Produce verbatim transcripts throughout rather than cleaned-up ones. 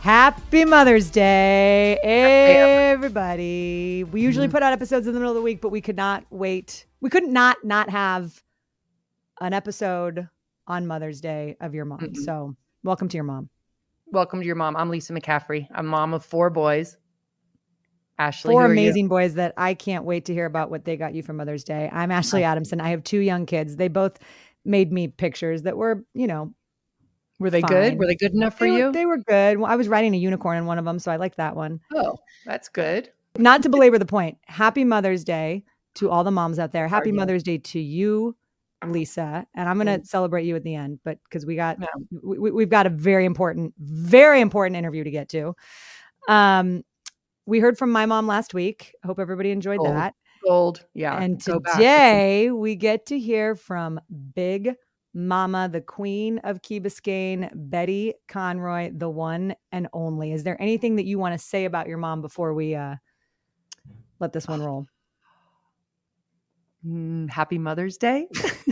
Happy Mother's Day, everybody. We usually put out episodes in the middle of the week, but we could not wait. We couldn't not not have an episode on Mother's Day of your mom. Mm-mm. So welcome to your mom. Welcome to your mom. I'm Lisa McCaffrey. I'm mom of four boys. Ashley, four amazing boys that I can't wait to hear about what they got you for Mother's Day. I'm Ashley Adamson. I have two young kids. They both made me pictures that were, you know, Were they fine. good? Were they good enough for they, you? They were good. Well, I was riding a unicorn in one of them, so I liked that one. Oh, that's good. Not to belabor the point. Happy Mother's Day to all the moms out there. Happy Mother's Day to you, Lisa. And I'm going to mm. celebrate you at the end, but because we got, no. we, we've got a very important, very important interview to get to. Um, we heard from my mom last week. I hope everybody enjoyed Gold. that. Gold. Yeah. And today we get to hear from Big Mama, the queen of Key Biscayne, Betty Conroy, the one and only. Is there anything that you want to say about your mom before we uh, let this one roll? Mm, happy Mother's Day.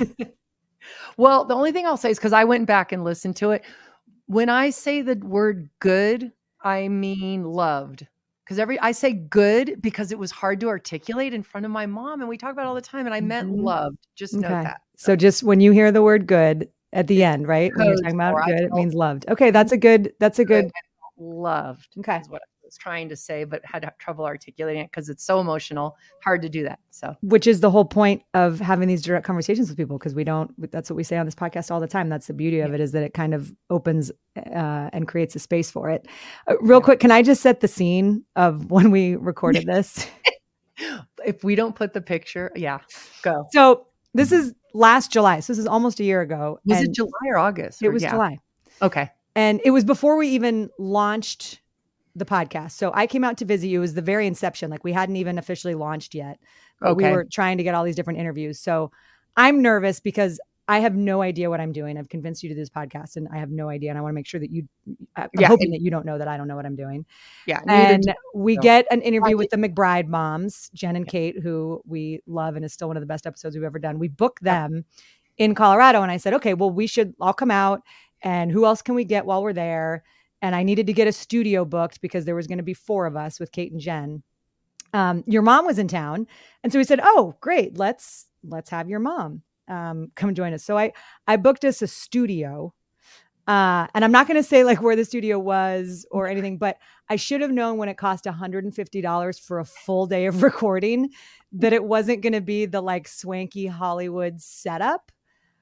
Well, the only thing I'll say is because I went back and listened to it. When I say the word good, I mean loved. Because every I say good because it was hard to articulate in front of my mom, and we talk about it all the time, and I meant mm-hmm. loved. Just okay. note that. So just when you hear the word good at the end, right? When you're talking about good, it means loved. Okay, that's a good, that's a good. Loved. Okay. Is what I was trying to say, but had trouble articulating it because it's so emotional. Hard to do that. So, which is the whole point of having these direct conversations with people, because we don't, that's what we say on this podcast all the time. That's the beauty of yeah. it, is that it kind of opens uh, and creates a space for it. Uh, real yeah. quick, can I just set the scene of when we recorded this? If we don't put the picture, yeah, go. So this is last July. So this is almost a year ago. Was it July or August? It or, was yeah. July. Okay. And it was before we even launched the podcast. So I came out to visit you. It was the very inception. Like we hadn't even officially launched yet. But okay. we were trying to get all these different interviews. So I'm nervous because I have no idea what I'm doing. I've convinced you to do this podcast and I have no idea. And I want to make sure that you, I'm yeah, hoping and, that you don't know that I don't know what I'm doing. Yeah. And we no. get an interview with the McBride moms, Jen and Kate, who we love and is still one of the best episodes we've ever done. We booked them in Colorado. And I said, okay, well, we should all come out. And who else can we get while we're there? And I needed to get a studio booked because there was going to be four of us with Kate and Jen. Um, your mom was in town. And so we said, oh, great. Let's, let's have your mom um, come join us. So I, I booked us a studio uh, and I'm not going to say like where the studio was or anything, but I should have known when it cost one hundred fifty dollars for a full day of recording that it wasn't going to be the like swanky Hollywood setup.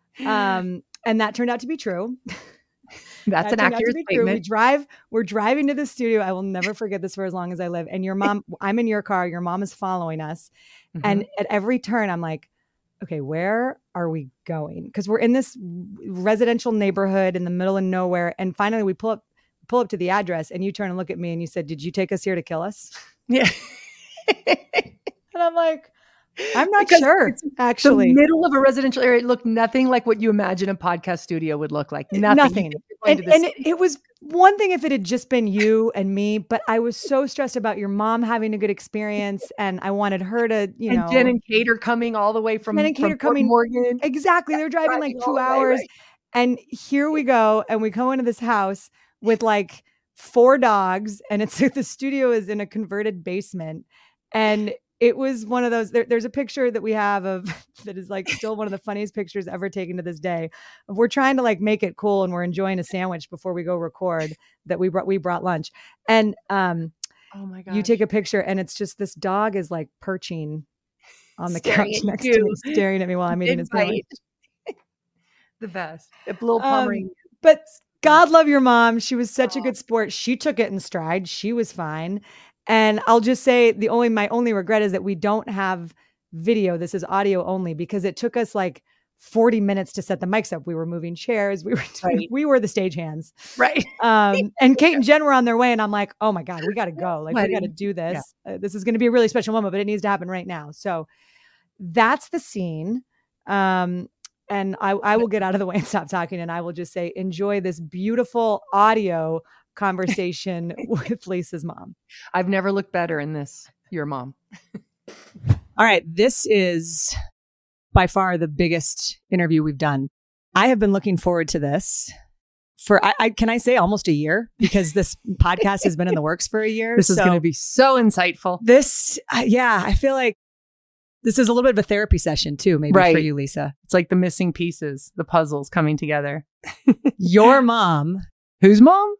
Um, and that turned out to be true. That's that an accurate statement. We drive, we're driving to the studio. I will never forget this for as long as I live. And your mom, I'm in your car. Your mom is following us. Mm-hmm. And at every turn, I'm like, okay, where are we going? Because we're in this residential neighborhood in the middle of nowhere. And finally we pull up, pull up to the address and you turn and look at me and you said, did you take us here to kill us? Yeah. And I'm like, I'm not because sure, actually. The middle of a residential area, it looked nothing like what you imagine a podcast studio would look like. Nothing. Nothing. And, and it, it was one thing if it had just been you and me, but I was so stressed about your mom having a good experience and I wanted her to, you and know. Jen and Kate are coming all the way from, Jen and Kate from are coming, Morgan. Exactly. They're driving like two hours. Right. And here we go. And we go into this house with like four dogs and it's the studio is in a converted basement. And it was one of those, there, there's a picture that we have of that is like still one of the funniest pictures ever taken to this day. We're trying to like make it cool and we're enjoying a sandwich before we go record that we brought, we brought lunch. And um, oh my God, you take a picture and it's just this dog is like perching on the staring couch next you. to me, staring at me while I'm eating a sandwich. The best. A little Pomeranian. Um, but God love your mom. She was such oh. a good sport. She took it in stride. She was fine. And I'll just say the only, my only regret is that we don't have video. This is audio only because it took us like forty minutes to set the mics up. We were moving chairs. We were, right. we were the stagehands. Right. Um, and Kate and Jen were on their way and I'm like, oh my God, we got to go. Like we got to do this. Yeah. Uh, this is going to be a really special moment, but it needs to happen right now. So that's the scene. Um, and I, I will get out of the way and stop talking. And I will just say, enjoy this beautiful audio conversation with Lisa's mom. I've never looked better in this. Your mom. All right. This is by far the biggest interview we've done. I have been looking forward to this for, I, I can I say almost a year, because this podcast has been in the works for a year. This so is going to be so insightful. This, uh, yeah, I feel like this is a little bit of a therapy session too, maybe Right. for you, Lisa. It's like the missing pieces, the puzzles coming together. Your mom Whose mom?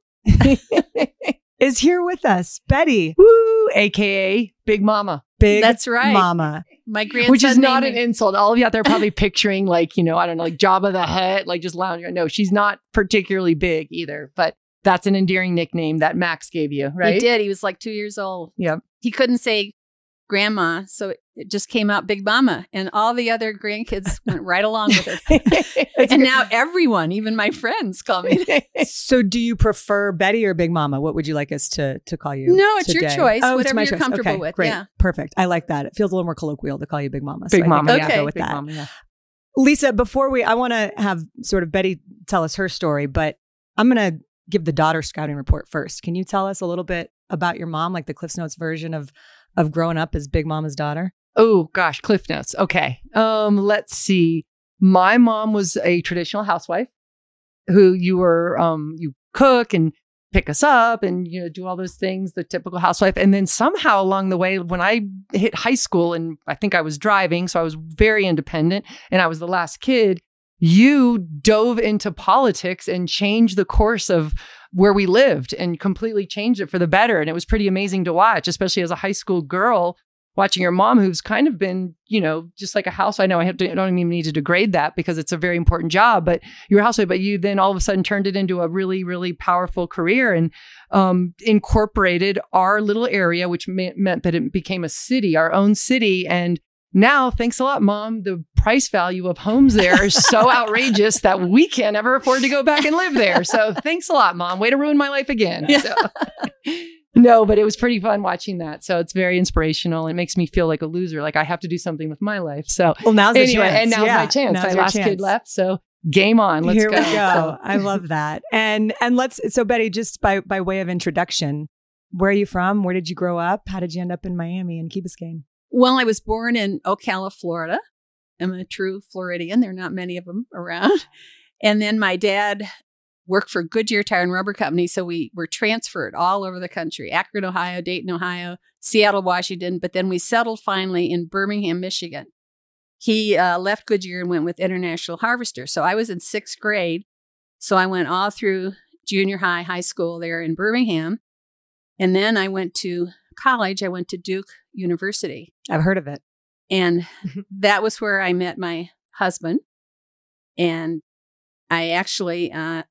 is here with us, Betty. Woo! A K A Big Mama. Big That's right. Mama. My grandson, Which is not named an me- insult. All of you out there probably picturing like, you know, I don't know, like Jabba the Hutt, like just lounging. No, she's not particularly big either, but that's an endearing nickname that Max gave you, right? He did. He was like two years old. Yep. He couldn't say grandma, so it just came out Big Mama, and all the other grandkids went right along with it. And now everyone, even my friends, call me. So do you prefer Betty or Big Mama? What would you like us to to call you? No, it's your today? choice, Oh, it's whatever my you're choice. comfortable Okay, with, Great. yeah. Perfect. I like that. It feels a little more colloquial to call you Big Mama. So Big I think Mama, I'm yeah. gonna Okay. go with Big that. Mama, yeah. Lisa, before we, I want to have sort of Betty tell us her story, but I'm going to give the daughter scouting report first. Can you tell us a little bit about your mom, like the Cliff's Notes version of of growing up as Big Mama's daughter? Oh gosh, Cliff Notes. Okay. Um, let's see. My mom was a traditional housewife who you were um you cook and pick us up and you know do all those things, the typical housewife. And then somehow along the way, when I hit high school and I think I was driving, so I was very independent and I was the last kid, you dove into politics and changed the course of where we lived and completely changed it for the better. And it was pretty amazing to watch, especially as a high school girl, watching your mom, who's kind of been, you know, just like a house. I know I, have to, I don't even need to degrade that because it's a very important job, but you're a housewife, but you then all of a sudden turned it into a really, really powerful career and um, incorporated our little area, which me- meant that it became a city, our own city. And now, thanks a lot, Mom, the price value of homes there is so outrageous that we can't ever afford to go back and live there. So thanks a lot, Mom. Way to ruin my life again. Yeah. So. No, but it was pretty fun watching that. So it's very inspirational. It makes me feel like a loser. Like I have to do something with my life. So Well, now's the anyway, chance. and now's Yeah, my chance. now's My your last chance. kid left. So game on. Let's Here go. we go. So- I love that. And and let's so Betty, just by by way of introduction, where are you from? Where did you grow up? How did you end up in Miami and Key Biscayne? Well, I was born in Ocala, Florida. I'm a true Floridian. There are not many of them around. And then my dad worked for Goodyear Tire and Rubber Company. So we were transferred all over the country, Akron, Ohio, Dayton, Ohio, Seattle, Washington. But then we settled finally in Birmingham, Michigan. He uh, left Goodyear and went with International Harvester. So I was in sixth grade. So I went all through junior high, high school there in Birmingham. And then I went to college. I went to Duke University. I've heard of it. And that was where I met my husband. And I actually, uh,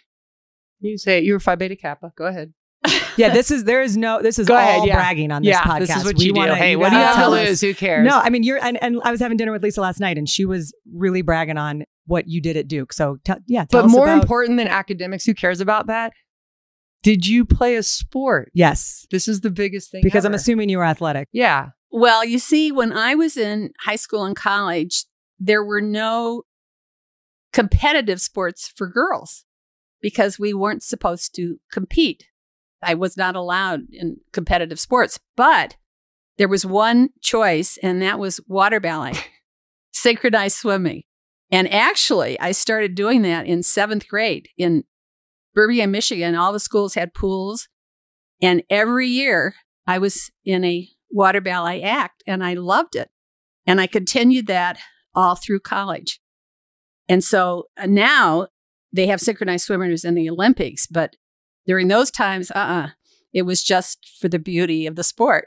You say it. You were Phi Beta Kappa. Go ahead. Yeah, this is there is no this is Go all ahead, yeah. bragging on this yeah, podcast. this is what We you do. wanna- Hey, you what do you gotta have to tell us. lose? Who cares? No, I mean you're and, and I was having dinner with Lisa last night and she was really bragging on what you did at Duke. So t- yeah, tell but us more about, important than academics, who cares about that? Did you play a sport? yes, This is the biggest thing because I'm ever. assuming you were athletic. Yeah. well, you see, when I was in high school and college, there were no competitive sports for girls because we weren't supposed to compete. I was not allowed in competitive sports, but there was one choice, and that was water ballet, synchronized swimming. And actually, I started doing that in seventh grade in Birmingham, Michigan. All the schools had pools. And every year I was in a water ballet act and I loved it. And I continued that all through college. And so uh, now they have synchronized swimmers in the Olympics, but during those times, uh-uh, it was just for the beauty of the sport.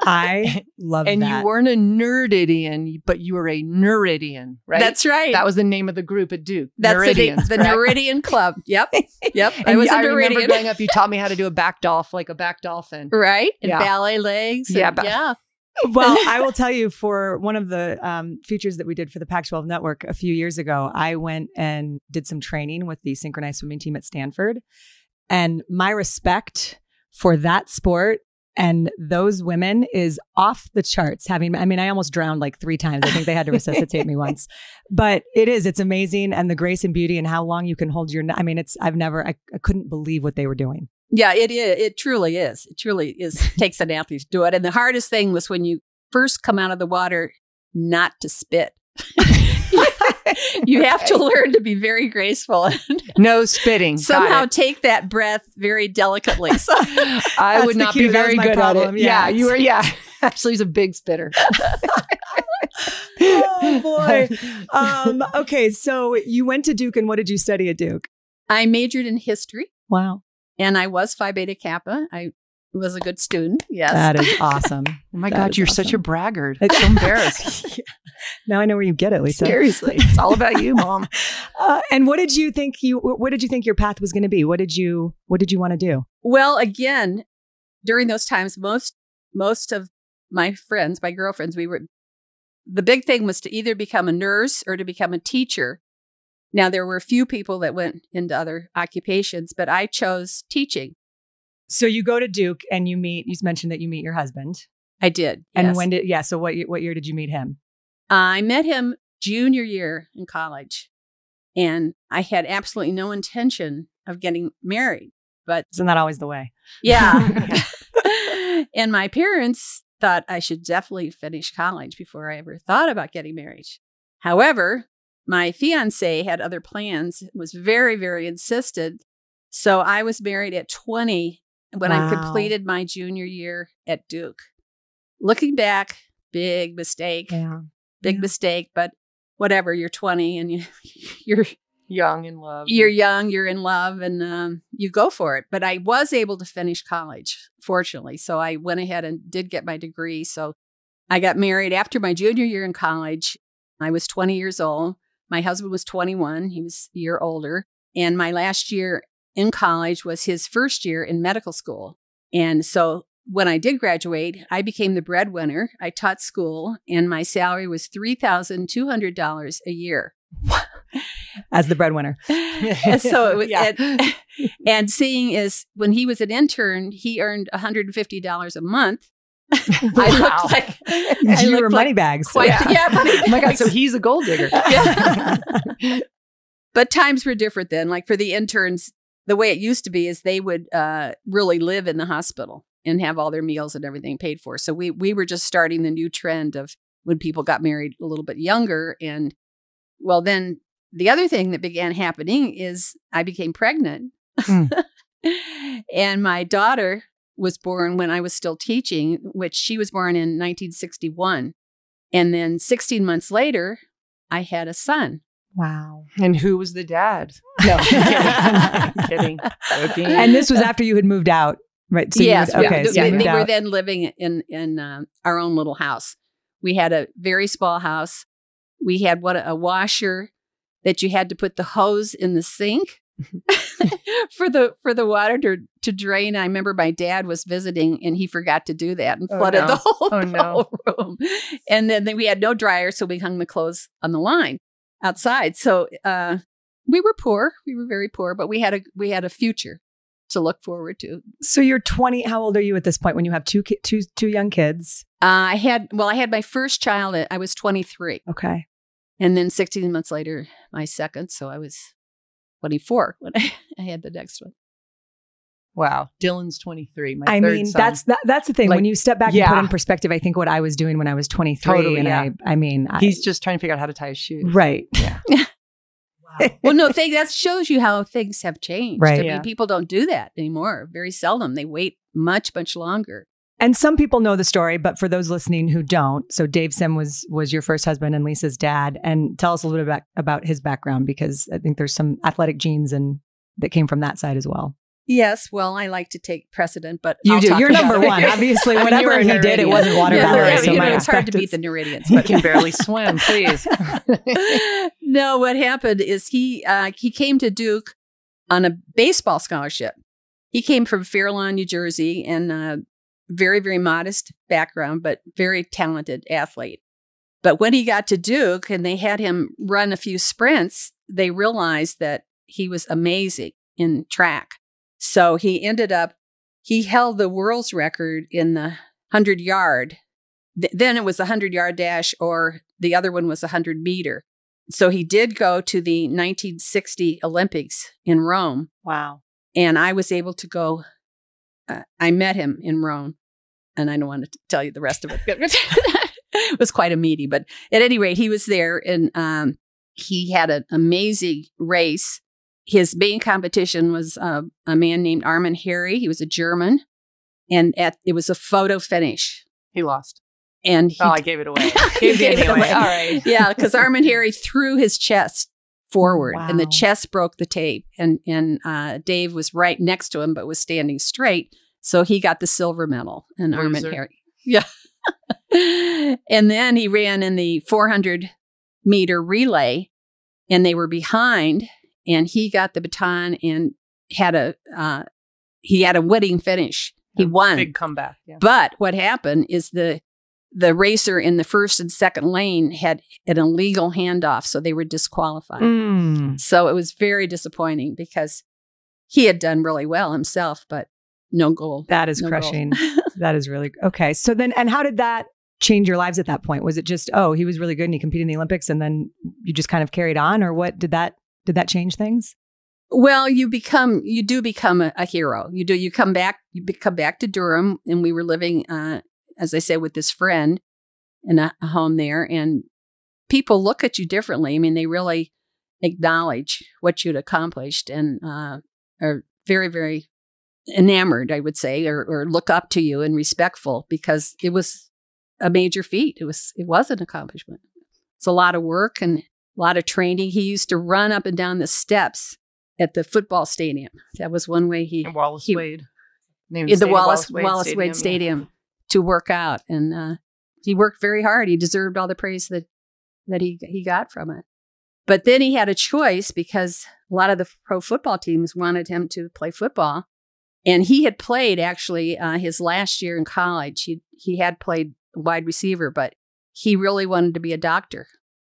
I love And that. you weren't a nerdidian, but you were a Neridian, right? That's right. That was the name of the group at Duke. That's the, Neridians, the correct? Neridian Club. Yep. Yep. I And was a I remember Neridian. growing up, you taught me how to do a back dolphin, like a back dolphin. Right. And Yeah. ballet legs. and- Yeah, ba- yeah. Well, I will tell you, for one of the um, features that we did for the Pac twelve network a few years ago, I went and did some training with the synchronized swimming team at Stanford. And my respect for that sport and those women is off the charts. Having, I mean, I almost drowned like three times. I think they had to resuscitate me once, but it is, it's amazing. And the grace and beauty and how long you can hold your, I mean, it's, I've never, I, I couldn't believe what they were doing. Yeah, it is. It truly is. It truly is. Takes an athlete to do it. And the hardest thing was when you first come out of the water, not to spit. You have to learn to be very graceful and No spitting. Got somehow it. take that breath very delicately. So I That's would the not cue. be That was very my good problem. at it. Yeah. Yeah, you were. Yeah, Ashley's a big spitter. Oh boy. Um, okay, so you went to Duke, and what did you study at Duke? I majored in history, Wow, and I was Phi Beta Kappa. I was a good student. Yes. that is awesome. Oh my That God, is you're such a awesome. braggart. I'm so embarrassed. Yeah. Now I know where you get it, Lisa. Seriously, it's all about you, Mom. Uh, and what did you think you? What did you think your path was going to be? What did you? What did you want to do? Well, again, during those times, most most of my friends, my girlfriends, we were the big thing was to either become a nurse or to become a teacher. Now, there were a few people that went into other occupations, but I chose teaching. So you go to Duke and you meet. You mentioned that you meet your husband. I did. And yes. when did? Yeah. So what? ye- What year did you meet him? I met him junior year in college, and I had absolutely no intention of getting married. But Isn't that always the way? yeah. And my parents thought I should definitely finish college before I ever thought about getting married. However, my fiance had other plans, was very, very insistent. So I was married at twenty when Wow. I completed my junior year at Duke. Looking back, big mistake, Yeah. big Yeah. mistake, but whatever, you're twenty and you, you're Young in love. you're young, you're in love, and um, you go for it. But I was able to finish college, fortunately. So I went ahead and did get my degree. So I got married after my junior year in college. I was twenty years old. My husband was twenty-one. He was a year older. And my last year in college was his first year in medical school. And so when I did graduate, I became the breadwinner. I taught school, and my salary was three thousand two hundred dollars a year. As the breadwinner. And so it was, Yeah. and, and seeing is when he was an intern, he earned one hundred fifty dollars a month. I Wow. looked like I you looked were like money bags. quite Yeah. yeah, money Oh my God, bags. so he's a gold digger. Yeah. But times were different then. Like for the interns, the way it used to be is they would uh, really live in the hospital and have all their meals and everything paid for. So we we were just starting the new trend of when people got married a little bit younger. And well, then the other thing that began happening is I became pregnant. Mm. And my daughter was born when I was still teaching, which she was born in nineteen sixty-one. And then sixteen months later, I had a son. Wow. And who was the dad? No. I'm kidding. Joking. And this was after you had moved out, right? So you yes, had- we- okay. th- so you they, moved they were out. then living in in um, our own little house. We had a very small house. We had what a washer that you had to put the hose in the sink for the for the water to to drain. I remember my dad was visiting and he forgot to do that and Oh, flooded no. the whole, Oh, the no. whole room. And then, then we had no dryer, so we hung the clothes on the line outside. So uh, we were poor. We were very poor, but we had a we had a future to look forward to. So you're twenty. How old are you at this point when you have two ki- two two young kids? Uh, I had, well, I had my first child, at, I was twenty-three. Okay. And then sixteen months later, my second. So I was twenty-four when I, I had the next one. Wow. Dylan's twenty-three. My I third mean, son. that's that, that's the thing. Like, when you step back and yeah. put in perspective, I think what I was doing when I was twenty-three, Totally, and yeah. I, I mean, I, He's just trying to figure out how to tie his shoes. right. Well, no, th- that shows you how things have changed. Right. I Yeah. mean, people don't do that anymore. Very seldom. They wait much, much longer. And some people know the story, but for those listening who don't, so Dave Sim was was your first husband and Lisa's dad. And tell us a little bit about, about his background, because I think there's some athletic genes and that came from that side as well. Yes. Well, I like to take precedent, but You I'll do. talk You're about number it. one. Obviously, I mean, whatever you're he a did, it Neridian. wasn't water Yeah, ballet. the- So you my know, it's hard respect to beat is- the Neridians. He But can barely swim, please. no, what happened is he uh, he came to Duke on a baseball scholarship. He came from Fair Lawn, New Jersey, and uh, very, very modest background, but very talented athlete. But when he got to Duke and they had him run a few sprints, they realized that he was amazing in track. So he ended up, he held the world's record in the hundred yard. Th- then it was the hundred yard dash, or the other one was a hundred meter. So he did go to the nineteen sixty Olympics in Rome. Wow. And I was able to go. Uh, I met him in Rome, and I don't want to tell you the rest of it. was quite a meaty, but at any rate, he was there and um, he had an amazing race. His main competition was uh, a man named Armin Harry. He was a German, and at it was a photo finish. He lost. And he, oh, I gave it away. Gave gave it it away. away. All right. Yeah, because Armin Harry threw his chest forward, Wow. and the chest broke the tape. And and uh, Dave was right next to him, but was standing straight, so he got the silver medal. And Armin Loser. Harry, yeah. And then he ran in the four hundred meter relay, and they were behind, and he got the baton and had a uh, he had a winning finish. He A won. Big comeback. Yeah. But what happened is the the racer in the first and second lane had an illegal handoff, so they were disqualified. Mm. So it was very disappointing because he had done really well himself, but no goal. That is No goal. crushing. That is really okay. So then, and how did that change your lives at that point? Was it just, oh, he was really good and he competed in the Olympics, and then you just kind of carried on, or what did that did that change things? Well, you become, you do become a, a hero. You do. You come back. You be- come back to Durham, and we were living, uh, as I said, with this friend in a, a home there, and people look at you differently. I mean, they really acknowledge what you'd accomplished, and uh, are very, very enamored, I would say, or, or look up to you and respectful because it was a major feat. It was. It was an accomplishment. It's a lot of work and a lot of training. He used to run up and down the steps at the football stadium. That was one way he And Wallace he- Wade. Named in the stadium, Wallace Wallace Wade Stadium, yeah. to work out, and uh, he worked very hard. He deserved all the praise that that he he got from it. But then he had a choice because a lot of the pro football teams wanted him to play football, and he had played actually uh, his last year in college. He he had played wide receiver, but he really wanted to be a doctor.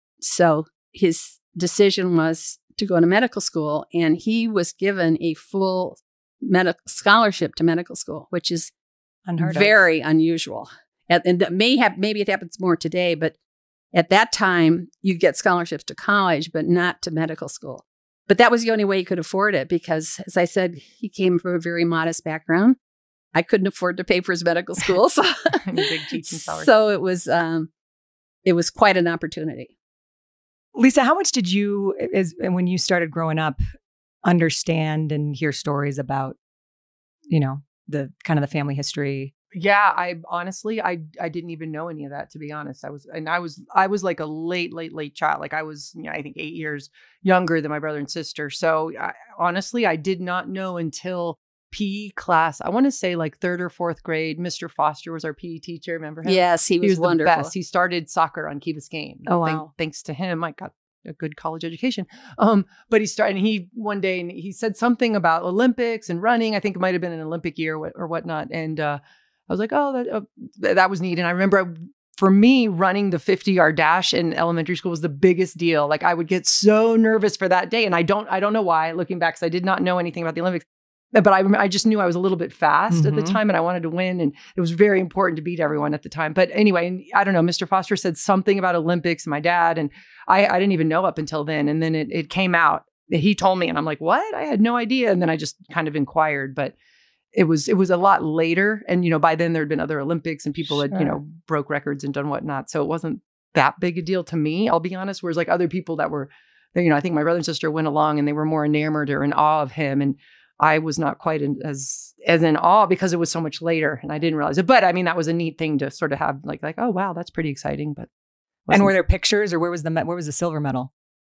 So his decision was to go to medical school, and he was given a full medical scholarship to medical school, which is Unheard very unusual. And, and that may have, maybe it happens more today, but at that time you get scholarships to college, but not to medical school. But that was the only way he could afford it because, as I said, he came from a very modest background. I couldn't afford to pay for his medical school, so Big teaching salary. so it was um, it was quite an opportunity. of. Lisa, how much did you, as when you started growing up, understand and hear stories about, you know, the kind of the family history? Yeah, I honestly, I I didn't even know any of that, to be honest. I was, and I was, I was like a late, late, late child. Like I was, you know, I think eight years younger than my brother and sister. So I, honestly, I did not know until P E class. I want to say like third or fourth grade. Mister Foster was our P E teacher. Remember him? Yes, he was, he was wonderful. the best. He started soccer on Key Biscayne. Oh, Thank- wow. thanks to him, I got a good college education. Um, but he started, and he one day, and he said something about Olympics and running. I think it might have been an Olympic year or, what, or whatnot. And uh, I was like, oh, that, uh, th- that was neat. And I remember for me, running the fifty yard dash in elementary school was the biggest deal. Like I would get so nervous for that day. And I don't, I don't know why, looking back, because I did not know anything about the Olympics. But I, I just knew I was a little bit fast mm-hmm. at the time, and I wanted to win, and it was very important to beat everyone at the time. But anyway, and I don't know, Mister Foster said something about Olympics and my dad, and I, I didn't even know up until then. And then it, it came out. He told me, and I'm like, what? I had no idea. And then I just kind of inquired, but it was it was a lot later. And, you know, by then there had been other Olympics and people Sure. had, you know, broke records and done whatnot. So it wasn't that big a deal to me, I'll be honest. Whereas like other people that were, you know, I think my brother and sister went along and they were more enamored or in awe of him. And I was not quite in, as as in awe because it was so much later and I didn't realize it. But I mean, that was a neat thing to sort of have like, like, oh, wow, that's pretty exciting. But And were there pictures, or where was the me- where was the silver medal?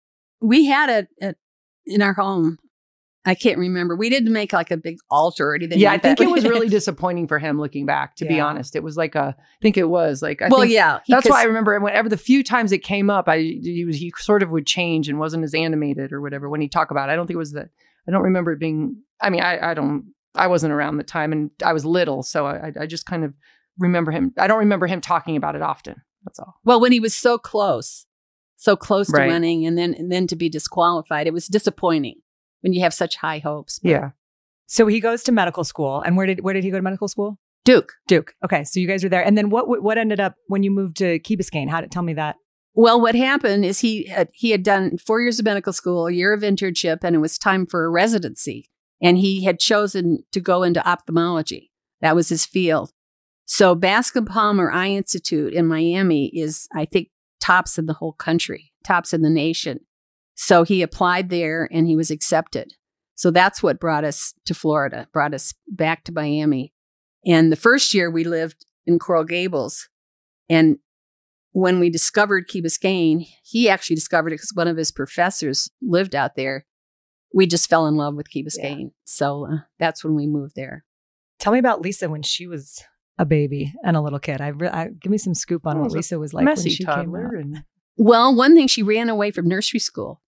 We had it at, in our home. I can't remember. We didn't make like a big altar or anything. Yeah, like I think that. it was really disappointing for him looking back, to be Yeah. honest. It was like a, I think it was like, I well, think yeah. he- that's why I 'cause- remember whenever the few times it came up, I he was he sort of would change and wasn't as animated or whatever when he talked about it. I don't think it was that. I don't remember it being. I mean, I I don't. I wasn't around the time, and I was little, so I I just kind of remember him. I don't remember him talking about it often. That's all. Well, when he was so close, so close to Right. winning, and then and then to be disqualified, it was disappointing when you have such high hopes. But Yeah. So he goes to medical school, and where did where did he go to medical school? Duke. Duke. Okay, so you guys are there, and then what what ended up when you moved to Key Biscayne? How did tell me that? Well, what happened is he had, he had done four years of medical school, a year of internship, and it was time for a residency. And he had chosen to go into ophthalmology. That was his field. So Bascom Palmer Eye Institute in Miami is, I think, tops in the whole country, tops in the nation. So he applied there and he was accepted. So that's what brought us to Florida, brought us back to Miami. And the first year we lived in Coral Gables. And when we discovered Key Biscayne, he actually discovered it because one of his professors lived out there. We just fell in love with Key Biscayne. Yeah. So uh, that's when we moved there. Tell me about Lisa when she was a baby and a little kid. I, re- I give me some scoop on what Lisa was like when she came out. And... Well, one thing, she ran away from nursery school.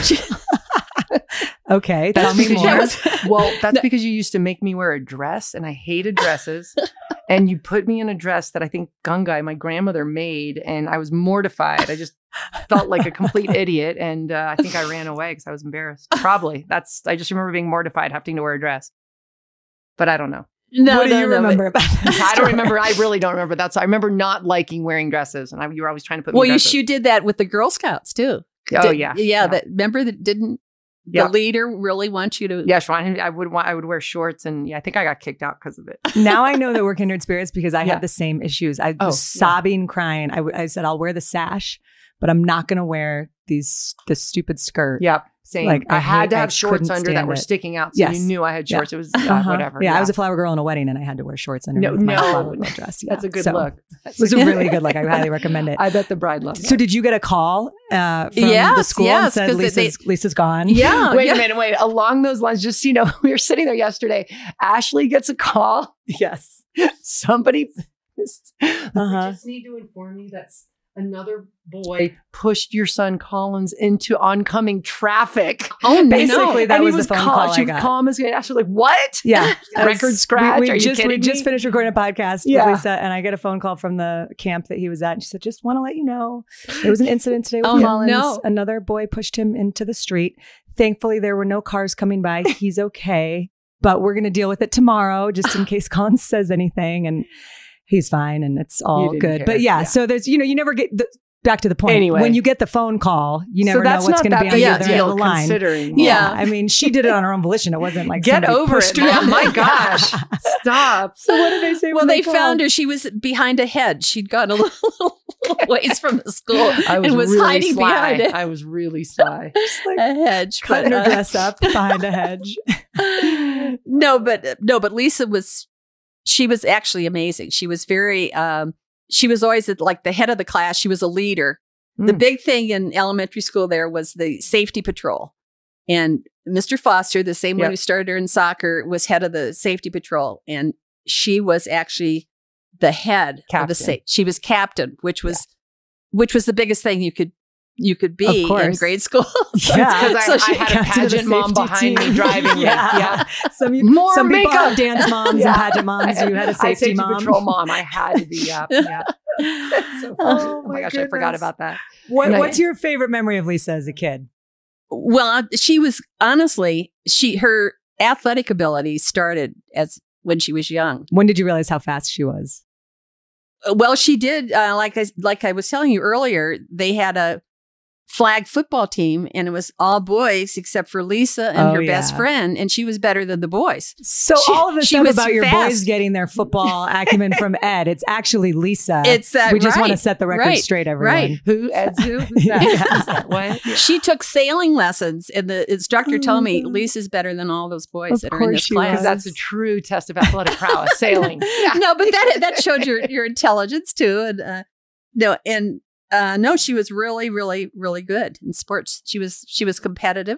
Okay, that's tell me more. Was, well, that's because you used to make me wear a dress, and I hated dresses. And you put me in a dress that I think Gungai, my grandmother, made, and I was mortified. I just felt like a complete idiot, and uh, I think I ran away because I was embarrassed. Probably. That's. I just remember being mortified having to wear a dress. But I don't know. No, what do no, you no, remember but, about that? I don't remember. I really don't remember. That's. I remember not liking wearing dresses, and I, you were always trying to put me well, in dresses. you, you did that with the Girl Scouts too. Oh Did, yeah, yeah, yeah. That remember that didn't the yeah. leader really want you to? Yeah, Sean, I would want. I would wear shorts, and yeah, I think I got kicked out because of it. Now I know that we're kindred spirits because I Yeah. had the same issues. I was Oh, sobbing, crying. I, w- I said, I'll wear the sash, but I'm not going to wear these this stupid skirt. Yep, same. Like, I I, had hate- to I have shorts couldn't under that stand were it. sticking out, so Yes. you knew I had Yeah. shorts. It was uh, Uh-huh. whatever. Yeah, I was a flower girl in a wedding, and I had to wear shorts underneath No, my no. flower girl dress. Yeah. That's a good So, look. It was a really good look. I highly recommend it. I bet the bride loved it. So, did you get a call uh, from the Yes, school yes, and said 'cause they- Lisa's, Lisa's gone? Yeah. wait yeah. a minute, wait. Along those lines, just so you know, we were sitting there yesterday. Ashley gets a call. Yes. Somebody Uh-huh. I just need to inform you that another boy pushed your son Collins into oncoming traffic. Oh, Basically, no. that And he was the phone calm- call She I was got. calm as Ashley was like, what? Yeah. Record As- scratch? We, we Are you just, we kidding just me? finished recording a podcast Yeah. with Lisa, and I get a phone call from the camp that he was at. And she said, just want to let you know there was an incident today with Oh, Collins. no. Another boy pushed him into the street. Thankfully, there were no cars coming by. He's okay, but we're going to deal with it tomorrow just in case Collins says anything. And he's fine, and it's all didn't good. care. But yeah, Yeah. so there's, you know, you never get the, back to the point. Anyway. When you get the phone call, you never so know that's what's not going to be that on the big Yeah, other a end deal of the line. considering. Yeah. Yeah. I mean, she did it on her own volition. It wasn't like Get somebody over pushed it. her. Mom. My gosh. Stop. So what did they say? Well, when they called? found her. She was behind a hedge. She'd gone a little, little ways from the school I was, and was really hiding sly. behind it. I was really sly. Just like a hedge. cutting but, her uh, dress up behind a hedge. no, but no, but Lisa was. She was actually amazing. She was very. Um, she was always at, like the head of the class. She was a leader. The Mm. big thing in elementary school there was the safety patrol, and Mister Foster, the same one Yep. who started her in soccer, was head of the safety patrol, and she was actually the head of the Captain. sa- She was captain, which was which was the biggest thing you could you could be Of course. in grade school. So- Yeah. Because so I, she I had a captain of the pageant mom safety behind team. me driving me. Yeah. Yeah. Some, More some people makeup. have dance moms Yeah. and pageant moms. You had a I safety, mom. patrol mom. I had to be up. Yeah. That's so funny. Oh, Oh, my my gosh, I forgot goodness. about that. What, And I- what's your favorite memory of Lisa as a kid? Well, uh, she was honestly she her athletic ability started as when she was young. When did you realize how fast she was? Uh, Well, she did uh, like I like I was telling you earlier. They had a flag football team, and it was all boys except for Lisa and Oh, her best yeah. friend, and she was better than the boys. So She- all of this she stuff was about your fast. boys getting their football acumen from Ed, it's actually Lisa. It's uh, we just want to right, set the record right, straight, everyone. right. Who? Edzu? Who's that? Yeah. Who's that? What? She took sailing lessons, and the instructor Oh, told me my God. Lisa's better than all those boys Of that are in course this she class. Because that's a true test of athletic prowess, sailing. Yeah. No, but that that showed your your intelligence too, and uh, no, and uh, no, she was really, really, really good in sports. She was she was competitive,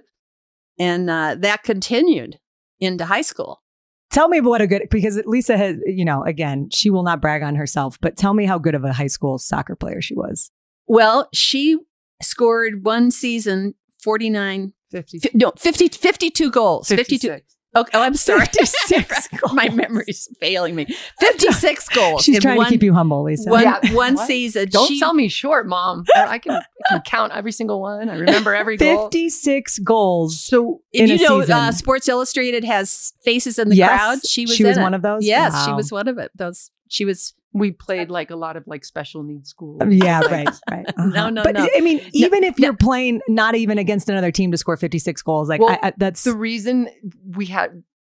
and uh, that continued into high school. Tell me what a good, because Lisa has, you know, again, she will not brag on herself, but tell me how good of a high school soccer player she was. Well, she scored one season forty-nine, fifty, fi- no, fifty, fifty-two goals, fifty-two. fifty-six. Okay, oh, I'm sorry. fifty-six My goals. memory's failing me. fifty-six goals. She's in trying one, to keep you humble, Lisa. One, Yeah. one What? season. Don't she, sell me short, Mom. I can, I can count every single one. I remember every goal. fifty-six goals. So in you a know, season. uh, Sports Illustrated has faces in the Yes, crowd. She was she was in one it. of those? Yes, she Wow. was one of it. Those she was. we played like a lot of like special needs schools. Yeah, right, right. Uh-huh. No, no, but no. I mean, No, even if no. you're playing not even against another team to score fifty-six goals, like Well, I, I, that's The reason we had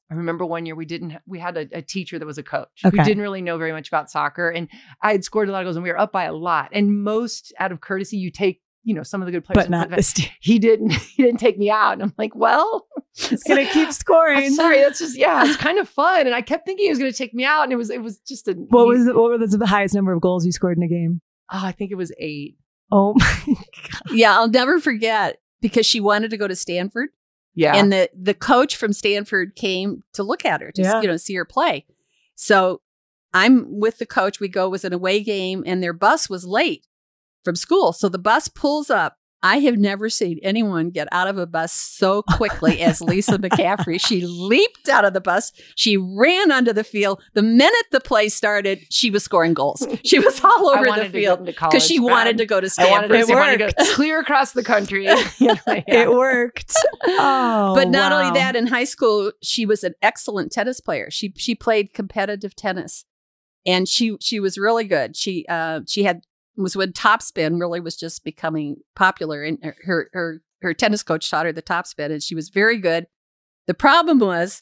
I remember one year we didn't, ha- we had a, a teacher that was a coach Okay. who didn't really know very much about soccer. And I had scored a lot of goals and we were up by a lot. And most out of courtity, you take, you know, some of the good players. But not this team. He didn't, he didn't take me out. And I'm like, well, It's going to keep scoring. I'm sorry. That's just, yeah, it's kind of fun. And I kept thinking he was going to take me out. And it was, it was just a, What was the, what were the highest number of goals you scored in a game? oh, I think it was eight. Oh my Yeah, I'll never forget because she wanted to go to Stanford. Yeah. And the, the coach from Stanford came to look at her, to Yeah. you know, see her play. So I'm with the coach. We go, it was an away game and their bus was late from school. So the bus pulls up. I have never seen anyone get out of a bus so quickly as Lisa McCaffrey. She leaped out of the bus. She ran onto the field. The minute the play started, she was scoring goals. She was all I over wanted the to field get into college because she bad. wanted to go to I Stanford. wanted to, It I wanted to worked. go clear across the country. You know, yeah. It worked. Oh, But not wow. only that, in high school, she was an excellent tennis player. She she played competitive tennis, and she she was really good. She uh she had was when topspin really was just becoming popular, and her her her tennis coach taught her the topspin, and she was very good. The problem was,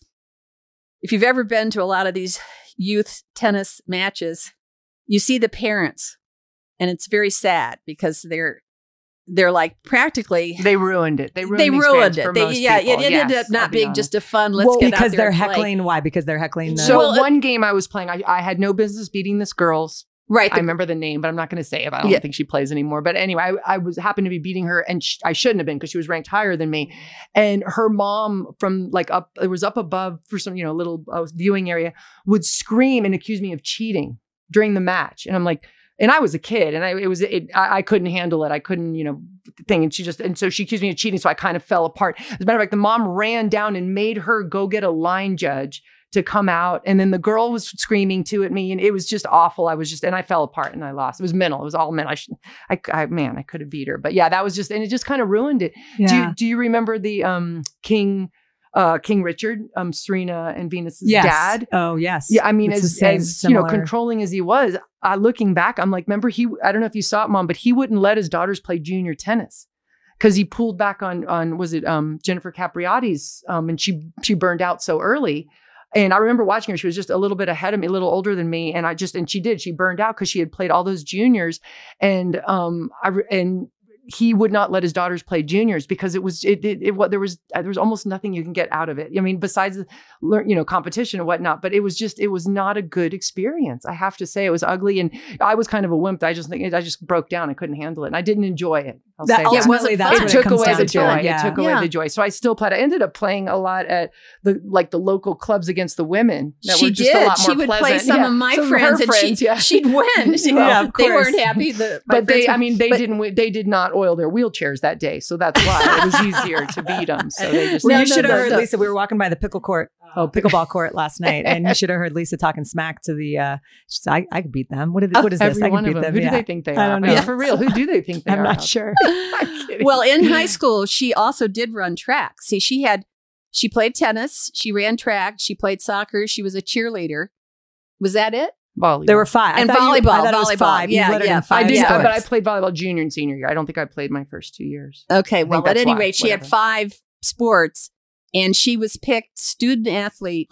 if you've ever been to a lot of these youth tennis matches, you see the parents, and it's very sad because they're they're like practically. They ruined it. They ruined, They these ruined fans it. for They, most yeah, people. it ended Yes, up not I'll be being honest. just a fun. Let's Well, get because out there they're and play. heckling. Why? Because they're heckling. The, So Well, it- one game I was playing, I, I had no business beating this girl's. Right. I the- remember the name, but I'm not going to say it. I don't Yeah. think she plays anymore. But anyway, I, I was happened to be beating her, and sh- I shouldn't have been because she was ranked higher than me. And her mom, from like up, it was up above for some you know little uh, viewing area, would scream and accuse me of cheating during the match. And I'm like, and I was a kid, and I it was it, I, I couldn't handle it. I couldn't you know thing, and she just and so she accused me of cheating. So I kind of fell apart. As a matter of fact, the mom ran down and made her go get a line judge to come out. And then the girl was screaming too at me, and it was just awful. I was just, and I fell apart and I lost. It was mental. It was all mental. I should, I, I man, I could have beat her, but yeah, that was just, and it just kind of ruined it. yeah. Do you, do you remember the, um, King, uh, King Richard, um, Serena and Venus's yes. dad? Oh, yes. Yeah. I mean, It's the as, same, as, you know, similar. controlling as he was, uh, looking back, I'm like, remember he, I don't know if you saw it, Mom, but he wouldn't let his daughters play junior tennis. Cause he pulled back on, on, was it, um, Jennifer Capriati's, um, and she, she burned out so early. And I remember watching her. She was just a little bit ahead of me, a little older than me. And I just, and she did, she burned out because she had played all those juniors. And, um, I, re- and he would not let his daughters play juniors because it was, it, it, it what there was, there was almost nothing you can get out of it. I mean, besides, learn, you know, competition and whatnot, but it was just, it was not a good experience. I have to say it was ugly. And I was kind of a wimp. I just think I just broke down. I couldn't handle it. And I didn't enjoy it. I'll That say ultimately, that. wasn't that's fun. It what took comes away down the to. joy. Yeah. It took away Yeah. the joy. So I still played. I ended up playing a lot at the like the local clubs against the women. That she were just did. a lot more She would play pleasant. some Yeah. of my Some of friends, her and friends, she, yeah. she'd win. So Yeah, of they course. weren't happy. The, my But they, friends I were- mean, they but- didn't. wi- They did not oil their wheelchairs that day, so that's why it was easier to beat them. So they just. Well, No, you no, should have no, heard no. Lisa. We were walking by the pickle court, oh, pickleball court last night, and you should have heard Lisa talking smack to the. Uh, she said, I, I could beat them. What, did, what is this? Every I one could of beat them. them. Who yeah. do they think they I are? don't I mean, know. for real, who do they think they I'm are? not sure. I'm kidding. Well, in high school, she also did run track. See, she had, she played tennis, she ran track, she played soccer, she was a cheerleader. Was that it? volleyball. There were five. And I thought you- volleyball, I thought it was volleyball. five. You Yeah, let her yeah. in five I did, Yeah. but I sports. played volleyball junior and senior year. I don't think I played my first two years. Okay, well, think at that's any why, rate, she had whatever. five sports, and she was picked student athlete.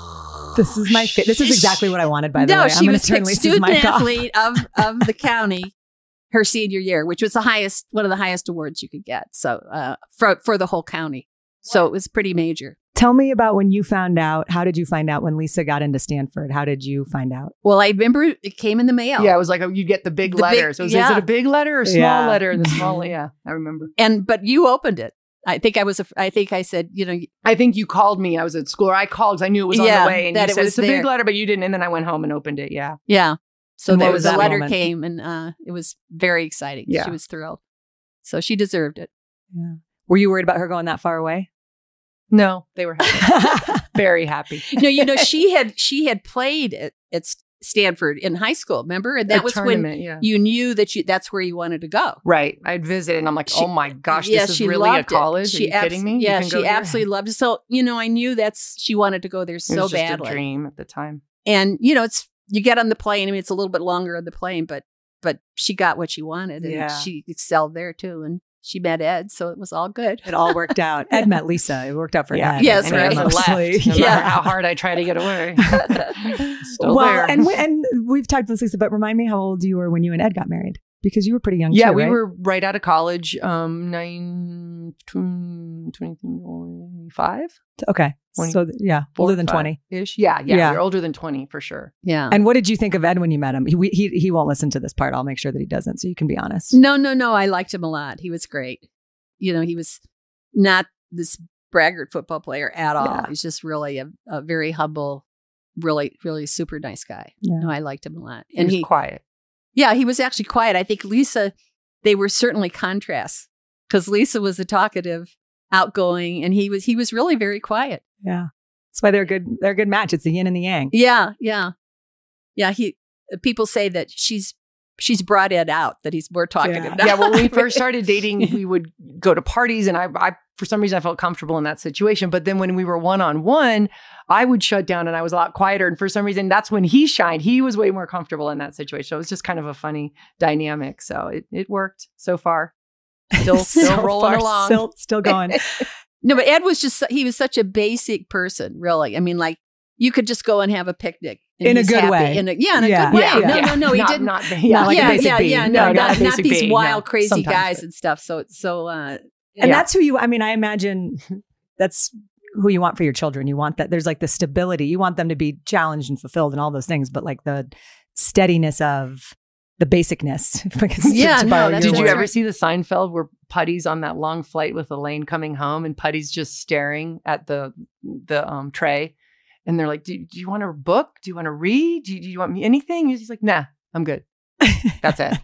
This is my. Fa- this is exactly what I wanted. By the no, way, I'm she going was to turn picked Lisa's student mic off. athlete of of the county her senior year, which was the highest, one of the highest awards you could get. So uh, for for the whole county, so it was pretty major. Tell me about when you found out. How did you find out when Lisa got into Stanford? How did you find out? Well, I remember it came in the mail. Yeah, it was like a, you get the big The big- letter. so is, yeah. is it a big letter or small Yeah. letter? The small, yeah, I remember. And but you opened it. I think I was. A, I think I said, you know, I think you called me. I was at school. Or I called because I knew it was on Yeah, the way, and that you it said was it's a there. big letter, but you didn't. And then I went home and opened it. Yeah, yeah. So And what there was was that the letter moment? came, and uh, it was very exciting. Yeah. She was thrilled. So she deserved it. Yeah. Were you worried about her going that far away? no, they were happy. very happy. No, you know, she had she had played at, at Stanford in high school. Remember, and that A was when tournament, yeah. you knew that you that's where you wanted to go. Right. I'd visit and I'm like, She- oh my gosh, yeah, this is she really a loved it. college. She Are you abs- kidding me? You Yeah, can go she here? absolutely loved it. So you know, I knew that's she wanted to go there It so was just badly. a dream at the time. And you know, it's you get on the plane. I mean, it's a little bit longer on the plane, but but she got what she wanted, and Yeah. she excelled there too. And she met Ed, so it was all good. It all worked out. Ed met Lisa. It worked out for Yeah. Ed. Yes, And right. he hasn't Mostly. left, no matter Yeah. how hard I try to get away. Still well, there. and we- and we've talked with Lisa, but remind me how old you were when you and Ed got married, because you were pretty young. Yeah, too, we right? were right out of college, um, nine, twenty-five okay. twenty, So th- yeah, older than twenty. ish. Yeah, yeah, Yeah. you're older than twenty for sure. Yeah. And what did you think of Ed when you met him? He, we- he he won't listen to this part. I'll make sure that he doesn't, so you can be honest. No, no, no. I liked him a lot. He was great. You know, he was not this braggart football player at all. Yeah. He's just really a, a very humble, really, really super nice guy. Yeah. No, I liked him a lot. He And was he, quiet. yeah, he was actually quiet. I think Lisa, they were certainly contrasts because Lisa was a talkative, outgoing, and he was he was really very quiet. Yeah, that's why they're a good. They're a good match. It's the yin and the yang. Yeah, yeah, yeah. He people say that she's she's brought Ed out, that he's more talkative Yeah. now. Yeah, well, when we first started dating, we would go to parties, and I, I, for some reason, I felt comfortable in that situation. But then when we were one on one, I would shut down, and I was a lot quieter. And for some reason, that's when he shined. He was way more comfortable in that situation. So it was just kind of a funny dynamic. So it it worked so far. Still, still So rolling far, along. Still, still going. No, but Ed was just, he was such a basic person, really. I mean, like, you could just go and have a picnic. and In a he's good happy. way. In a, yeah, in a Yeah. good way. Yeah, No, yeah. no, no, he not, didn't. Not, yeah, like yeah, a basic yeah, B. yeah. No, No, not, not, a not basic these B. wild, No. crazy Sometimes, guys but- and stuff. So, so, uh, And Yeah. that's who you, I mean, I imagine that's who you want for your children. You want that, there's like the stability. You want them to be challenged and fulfilled and all those things, but like the steadiness of the basicness. if I can- Yeah, to no, borrow that's your Did you word. ever see the Seinfeld where Putty's on that long flight with Elaine coming home, and Putty's just staring at the the um, tray, and they're like, "Do, do you want a book? Do you want to read? Do you, do you want me anything?" He's like, "Nah, I'm good. That's it."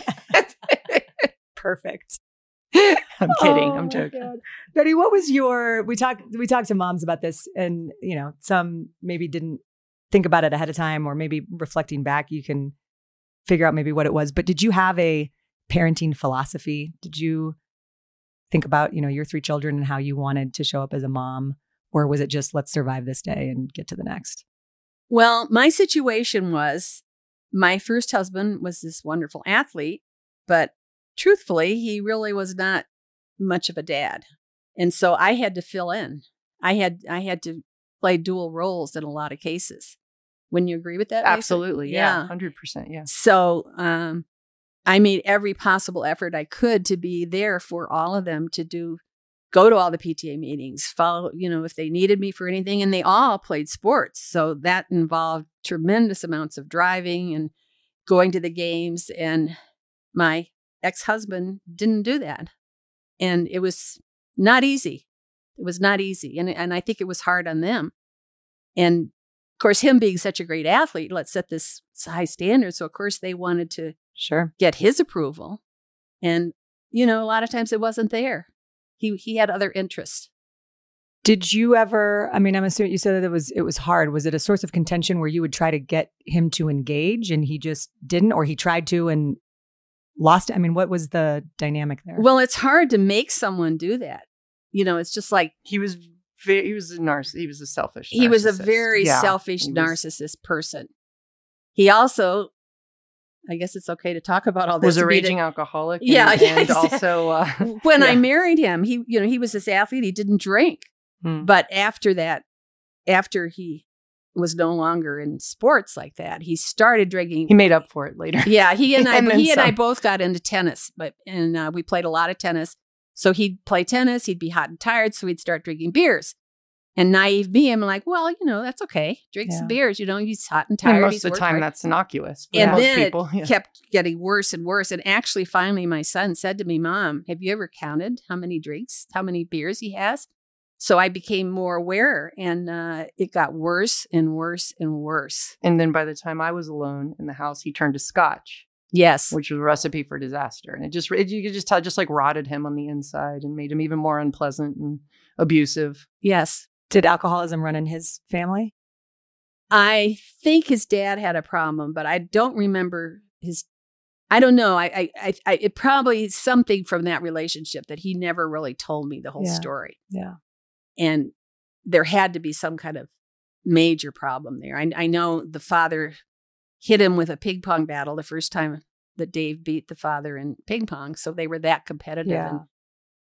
Perfect. I'm kidding. Oh I'm my joking. God. Betty, what was your, we talked, we talked to moms about this, and, you know, some maybe didn't think about it ahead of time, or maybe reflecting back, you can figure out maybe what it was. But did you have a parenting philosophy? Did you think about, you know, your three children and how you wanted to show up as a mom? Or was it just, let's survive this day and get to the next? well, my situation was my first husband was this wonderful athlete, but truthfully, he really was not much of a dad. And so I had to fill in. I had I had to play dual roles in a lot of cases. Wouldn't you agree with that, Lisa? Absolutely. Yeah. one hundred percent. Yeah. So um, I made every possible effort I could to be there for all of them, to do, go to all the P T A meetings, follow, you know, if they needed me for anything. And they all played sports. So that involved tremendous amounts of driving and going to the games. And my ex-husband didn't do that. And it was not easy. It was not easy. And, and I think it was hard on them. And of course, him being such a great athlete, let's set this high standard. So of course they wanted to Sure. get his approval. And, you know, a lot of times it wasn't there. He he had other interests. Did you ever, I mean, I'm assuming you said that it was, it was hard. Was it a source of contention where you would try to get him to engage and he just didn't, or he tried to and lost? I mean, what was the dynamic there? Well, it's hard to make someone do that. You know, it's just like He was very, he was a narciss. He was a selfish. he was a narcissist. very Yeah. selfish, he was- narcissist person. He also, I guess it's okay to talk about all this. Was a to be the- raging alcoholic. And, Yeah, yeah, and exactly. also uh, when I yeah. married him, he, you know, he was this athlete. He didn't drink. Hmm. But after that, after he was no longer in sports like that, he started drinking. he made up for it later. Yeah, he and I, And then he and I some. both got into tennis, but and uh, we played a lot of tennis. So he'd play tennis, he'd be hot and tired, so he'd start drinking beers. And naive me, I'm like, well, you know, that's okay. Drink Yeah. some beers. You know, he's hot and tired. And most he's of the worked time, hard. that's innocuous. for And most then people. it Yeah. kept getting worse and worse. And actually, finally, my son said to me, Mom, have you ever counted how many drinks, how many beers he has? So I became more aware, and uh, it got worse and worse and worse. And then by the time I was alone in the house, he turned to scotch, Yes. which was a recipe for disaster. And it just, it, you could just tell, just like rotted him on the inside and made him even more unpleasant and abusive. Yes. Did alcoholism run in his family? I think his dad had a problem, but I don't remember his. I don't know. I, I, I, I it probably something from that relationship that he never really told me the whole Yeah. story. Yeah. And there had to be some kind of major problem there. I, I know the father hit him with a ping pong battle the first time that Dave beat the father in ping pong. So they were that competitive. Yeah. And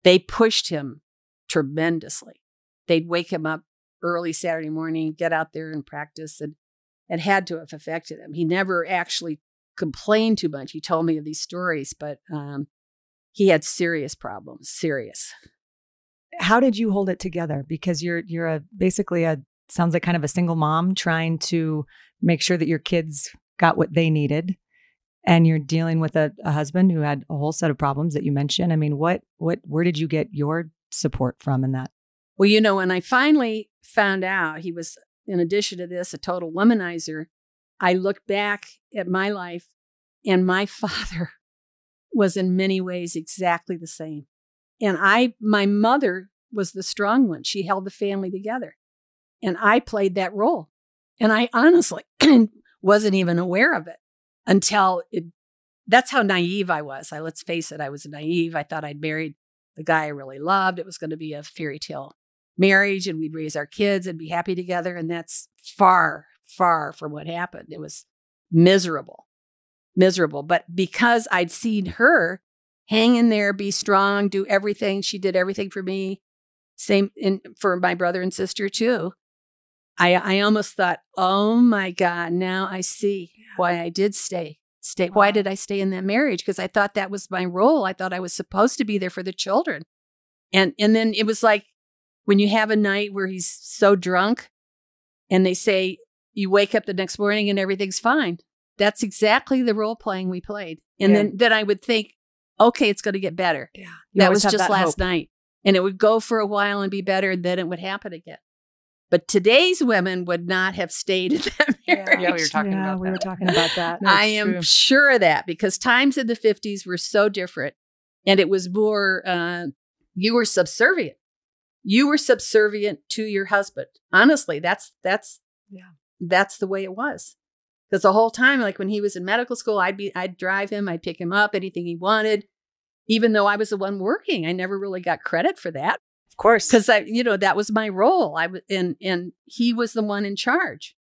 they pushed him tremendously. They'd wake him up early Saturday morning, get out there and practice, and it had to have affected him. He never actually complained too much. He told me of these stories, but um, he had serious problems, serious. How did you hold it together? Because you're you're a basically a sounds like kind of a single mom trying to make sure that your kids got what they needed, and you're dealing with a, a husband who had a whole set of problems that you mentioned. I mean, what what where did you get your support from in that? Well, you know, when I finally found out he was, in addition to this, a total womanizer, I looked back at my life, and my father was in many ways exactly the same. And I, my mother was the strong one. She held the family together. And I played that role. And I honestly wasn't even aware of it until it, that's how naive I was. I, let's face it, I was naive. I thought I'd married the guy I really loved. It was going to be a fairy tale marriage, and we'd raise our kids and be happy together. And that's far, far from what happened. It was miserable, miserable. But because I'd seen her hang in there, be strong, do everything. She did everything for me. Same in, for my brother and sister too. I, I almost thought, oh my God, now I see why I did stay. Stay. Why did I stay in that marriage? Because I thought that was my role. I thought I was supposed to be there for the children. And and then it was like, when you have a night where he's so drunk and they say you wake up the next morning and everything's fine. That's exactly the role playing we played. And yeah. then, then I would think, okay, it's going to get better. Yeah. That was just that last hope. night. And it would go for a while and be better, and then it would happen again. But today's women would not have stayed in that marriage. Yeah, we were talking yeah, about we that. were talking about that. I am true. sure of that, because times in the fifties were so different. And it was more, uh, you were subservient. You were subservient to your husband. Honestly, that's that's yeah. that's the way it was. Because the whole time, like when he was in medical school, I'd be I'd drive him, I'd pick him up, anything he wanted. Even though I was the one working, I never really got credit for that. Of course, because I, you know, that was my role. I was, and and he was the one in charge.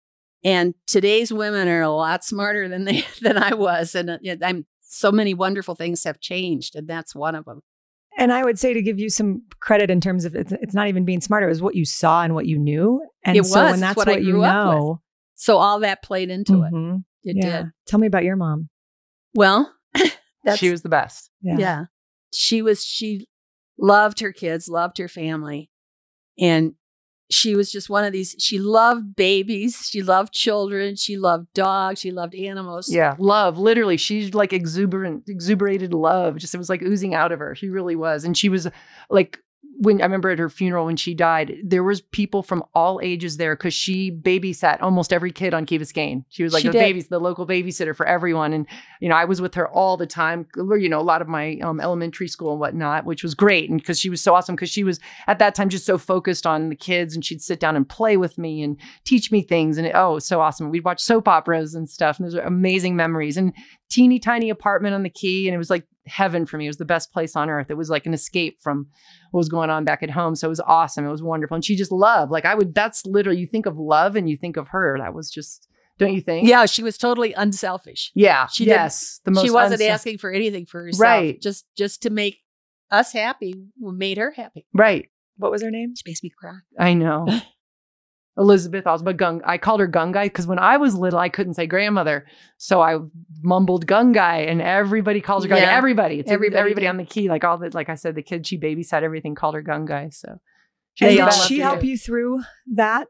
And today's women are a lot smarter than they than I was, and uh, I'm so many wonderful things have changed, and that's one of them. And I would say, to give you some credit in terms of it's, it's not even being smarter, it was what you saw and what you knew. And it so was. when that's what, what I you grew know. Up with. So all that played into mm-hmm. it. It yeah. did. Tell me about your mom. Well, that's, she was the best. Yeah. yeah. She was, she loved her kids, loved her family. And she was just one of these, she loved babies. She loved children. She loved dogs. She loved animals. Yeah. Love. Literally. She's like exuberant, exuberated love. Just, it was like oozing out of her. She really was. And she was like, when I remember at her funeral, when she died, there was people from all ages there because she babysat almost every kid on Key Biscayne. She was like she the did. babies, the local babysitter for everyone. And, you know, I was with her all the time, you know, a lot of my um, elementary school and whatnot, which was great. And because she was so awesome, because she was at that time just so focused on the kids, and she'd sit down and play with me and teach me things. And it, oh, it was so awesome. We'd watch soap operas and stuff. And those are amazing memories. And teeny tiny apartment on the Key. And it was like heaven for me. It was the best place on earth. It was like an escape from what was going on back at home. So it was awesome. It was wonderful. And she just loved, like I would, that's literally, you think of love and you think of her. That was just, don't you think? Yeah. She was totally unselfish. Yeah. She yes. The most she wasn't unself- asking for anything for herself. Right. Just, just to make us happy, made her happy. Right. What was her name? She makes me cry. I know. Elizabeth also, but Gung, I called her Gungai because when I was little, I couldn't say grandmother. So I mumbled Gungai, and everybody calls her Gungai. Yeah. Everybody. It's everybody, everybody on the Key, like all the, like I said, the kids she babysat, everything called her Gungai. So and did she help you through that?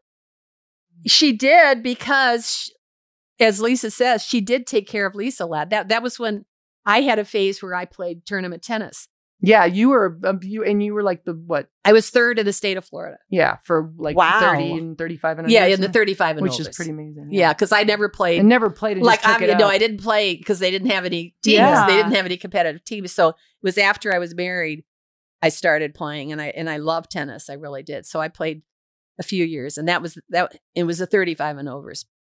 She did, because she, as Lisa says, she did take care of Lisa a lot. That, that was when I had a phase where I played tournament tennis. Yeah, you were um, you and you were like the what? I was third in the state of Florida. Yeah, for like wow. thirty and thirty-five and yeah, in the thirty-five and which overs. is pretty amazing. Yeah, because yeah, I never played. I never played. And like just took I'm, it you know, out. I didn't play because they didn't have any teams. Yeah. They didn't have any competitive teams. So it was after I was married, I started playing, and I and I loved tennis. I really did. So I played a few years, and that was that. It was a thirty-five and overs.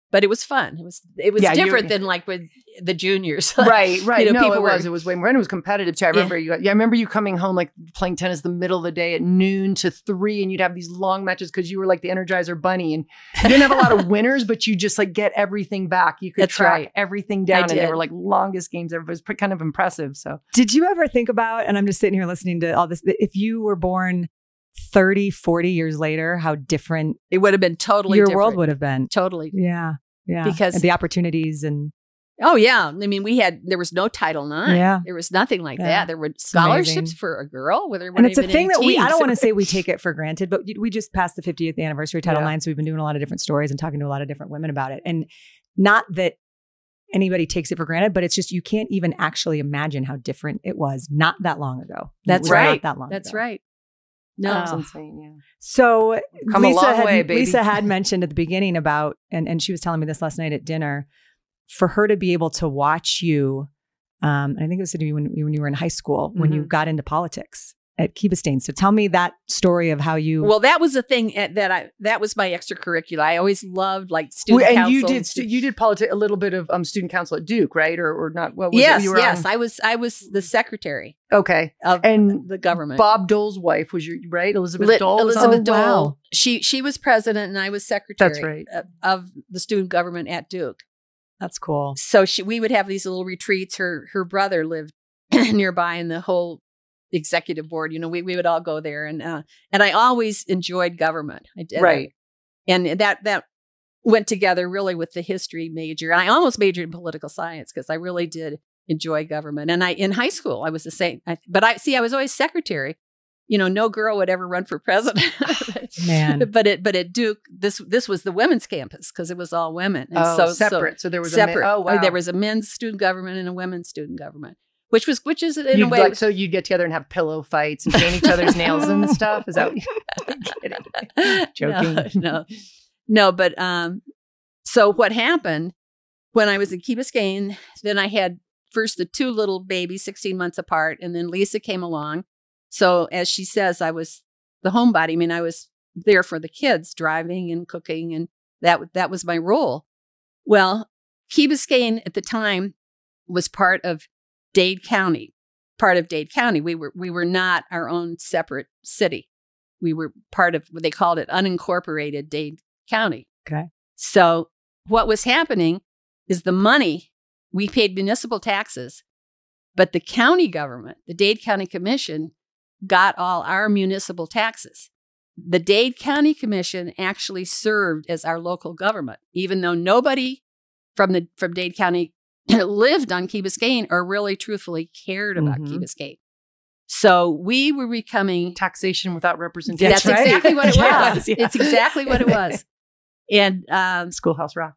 but it was fun. It was it was Yeah, you- different than like with the juniors. Right, right. You know, no, people it were- was. It was way more. And it was competitive too. I remember you. Yeah, I remember you coming home like playing tennis the middle of the day at noon to three, and you'd have these long matches because you were like the Energizer Bunny, and you didn't have a lot of winners, but you just like get everything back. You could That's track right. everything down, and they did. were like longest games ever. It was pretty, kind of impressive. So Did you ever think about, and I'm just sitting here listening to all this, that if you were born thirty, forty years later, how different It would have been totally your different. world would have been? Totally. Yeah. Yeah. Because- and the opportunities and Oh yeah. I mean, we had there was no Title nine. Yeah. There was nothing like Yeah. that. There were scholarships amazing. for a girl. Whether and it's a thing that we, I don't want to say we take it for granted, but we just passed the fiftieth anniversary of Title Yeah. nine. So we've been doing a lot of different stories and talking to a lot of different women about it. And not that anybody takes it for granted, but it's just, you can't even actually imagine how different it was not that long ago. That's Not right. that long That's ago. right. No. That's Oh. insane. Yeah. So Come a Lisa, long had, way, baby. Lisa had mentioned at the beginning about, and, and she was telling me this last night at dinner, for her to be able to watch you, um, and I think it was to do when, when you were in high school, when you Mhm. got into politics at Key Biscayne. So tell me that story of how you. Well, that was the thing at- that I that was my extracurricular. I always loved like student Well, and council. you did stu- you did politics a little bit of um student council at Duke, right? Or or not? What was yes, it? You were yes. on- I was I was the secretary okay. of And the government. Bob Dole's wife was your right, Elizabeth Li- Dole. was that- Elizabeth Oh, Dole. wow. She she was president and I was secretary. That's right. Of, of the student government at Duke. That's cool. So she we would have these little retreats. Her her brother lived nearby, and the whole executive board. You know, we we would all go there, and uh, and I always enjoyed government. I did, Right. and that that went together really with the history major. I almost majored in political science because I really did enjoy government. And I in high school I was the same, I, but I see I was always secretary. You know, no girl would ever run for president. Man. but it but at Duke, this this was the women's campus because it was all women. And Oh, so separate. So, there was separate. A, ma- oh wow. There was a men's student government and a women's student government, which was which is in You'd a way. like, so you'd get together and have pillow fights and paint each other's nails and stuff. Is that? I'm kidding. Joking. No, no, no. But um, so what happened when I was in Key Biscayne? Then I had first the two little babies, sixteen months apart, and then Lisa came along. So as she says, I was the homebody. I mean, I was there for the kids, driving and cooking, and that that was my role. Well, Key Biscayne at the time was part of Dade County. Part of Dade County. We were we were not our own separate city. We were part of what they called it unincorporated Dade County. Okay. So what was happening is the money, we paid municipal taxes, but the county government, the Dade County Commission, got all our municipal taxes. The Dade County Commission actually served as our local government, even though nobody from the from Dade County lived on Key Biscayne or really truthfully cared about Mhm. Key Biscayne. So we were becoming Taxation without representation. that's right. exactly what it Yeah. was. It's exactly what it was. And um, Schoolhouse Rock.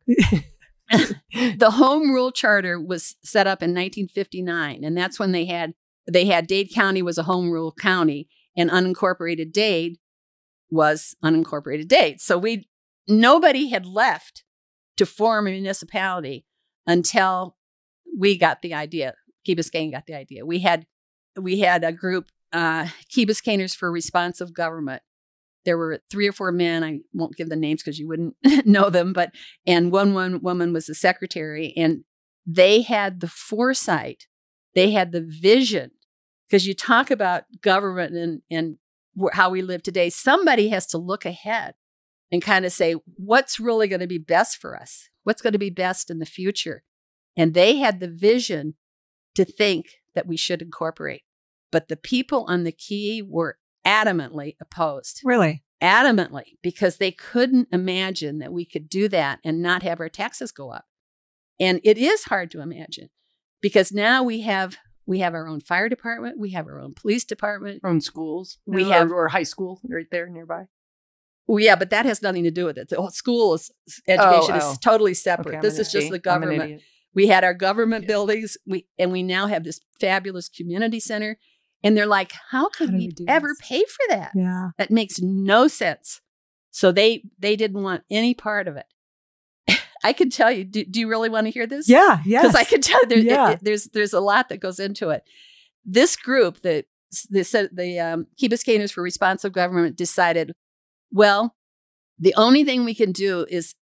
the home rule charter was set up in nineteen fifty-nine, and that's when they had they had Dade County was a home rule county, and unincorporated Dade was unincorporated Dade. So we nobody had left to form a municipality until we got the idea. Key Biscayne got the idea. We had we had a group, uh, Key Biscayners for Responsive Government. There were three or four men. I won't give the names because you wouldn't know them, but and one one woman was the secretary, and they had the foresight, they had the vision. Because you talk about government and and wh- how we live today, somebody has to look ahead and kind of say, what's really going to be best for us? What's going to be best in the future? And they had the vision to think that we should incorporate. But the people on the Key were adamantly opposed. Really? Adamantly, because they couldn't imagine that we could do that and not have our taxes go up. And it is hard to imagine because now we have we have our own fire department, we have our own police department. Own schools. We or, have- or high school right there nearby. Well, yeah, but that has nothing to do with it. The whole school is, education oh. is totally separate. Okay, I'm this an is just idiot. the I'm an government. idiot. We had our government buildings, we and we now have this fabulous community center. And they're like, how could How do we we do ever this? pay for that? Yeah. That makes no sense. So they they didn't want any part of it. I could tell you. Do, do you really want to hear this? Yeah. Yes. Because I could tell there, it- Yeah. it- there's there's a lot that goes into it. This group, the the, the um, Key Biscayners for Responsive Government, decided, well, the only thing we can do is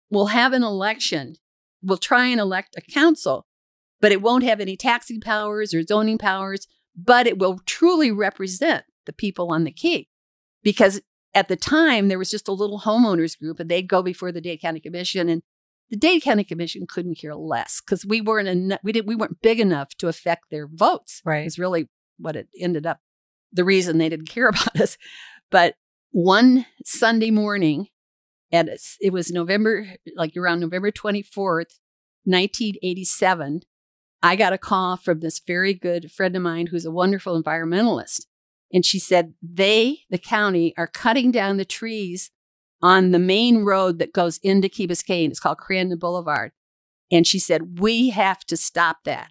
we'll have an election. We'll try and elect a council, but it won't have any taxing powers or zoning powers, but it will truly represent the people on the Key. Because at the time, there was just a little homeowners group, and they'd go before the Dade County Commission, and the Dade County Commission couldn't care less because we weren't enough, we didn't we weren't big enough to affect their votes. Right. It's really what it ended up, the reason they didn't care about us. But one Sunday morning, and it was November, like around November twenty-fourth, nineteen eighty-seven, I got a call from this very good friend of mine who's a wonderful environmentalist. And she said, they, the county, are cutting down the trees on the main road that goes into Key Biscayne. It's called Crandon Boulevard. And she said, we have to stop that.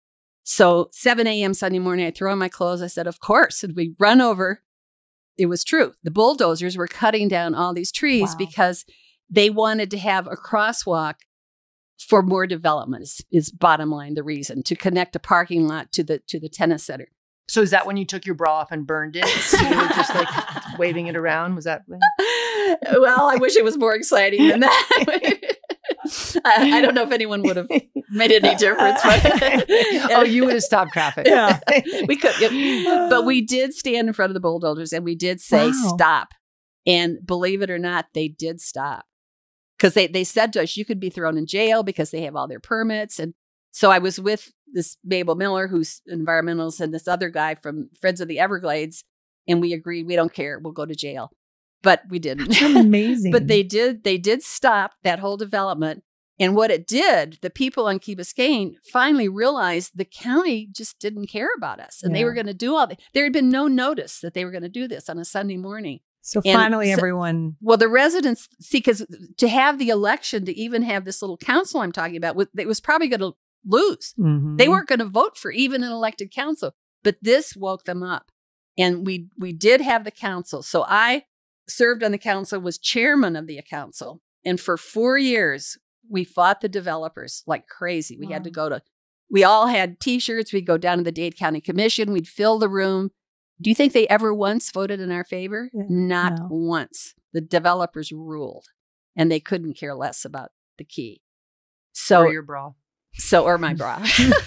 So seven a.m. Sunday morning, I throw on my clothes. I said, of course. And we run over. It was true. The bulldozers were cutting down all these trees Wow. because they wanted to have a crosswalk for more development is, is bottom line the reason, to connect a parking lot to the to the tennis center. So is that when you took your bra off and burned it? So you were just like waving it around? Was that? Well, I wish it was more exciting than that. I, I don't know if anyone would have made any difference. But Oh, you would have stopped traffic. Yeah. we could, but we did stand in front of the bulldozers and we did say Wow. stop. And believe it or not, they did stop because they they said to us, you could be thrown in jail because they have all their permits. And so I was with this Mabel Miller, who's an environmentalist, and this other guy from Friends of the Everglades, and we agreed we don't care, we'll go to jail. But we didn't. That's amazing. But they did, they did stop that whole development. And what it did, the people on Key Biscayne finally realized the county just didn't care about us. And they Yeah. were going to do all that. There had been no notice that they were going to do this on a Sunday morning. So And finally, so- everyone. Well, the residents, see, because to have the election, to even have this little council I'm talking about, was- it was probably going to lose. Mhm. They weren't going to vote for even an elected council. But this woke them up. And we we did have the council. So I served on the council, was chairman of the council. And for four years, we fought the developers like crazy. We had to go to, we all had T-shirts. We'd go down to the Dade County Commission. We'd fill the room. Do you think they ever once voted in our favor? Yeah, Not no. once. The developers ruled, and they couldn't care less about the Key. So, Or your bra. so or my bra.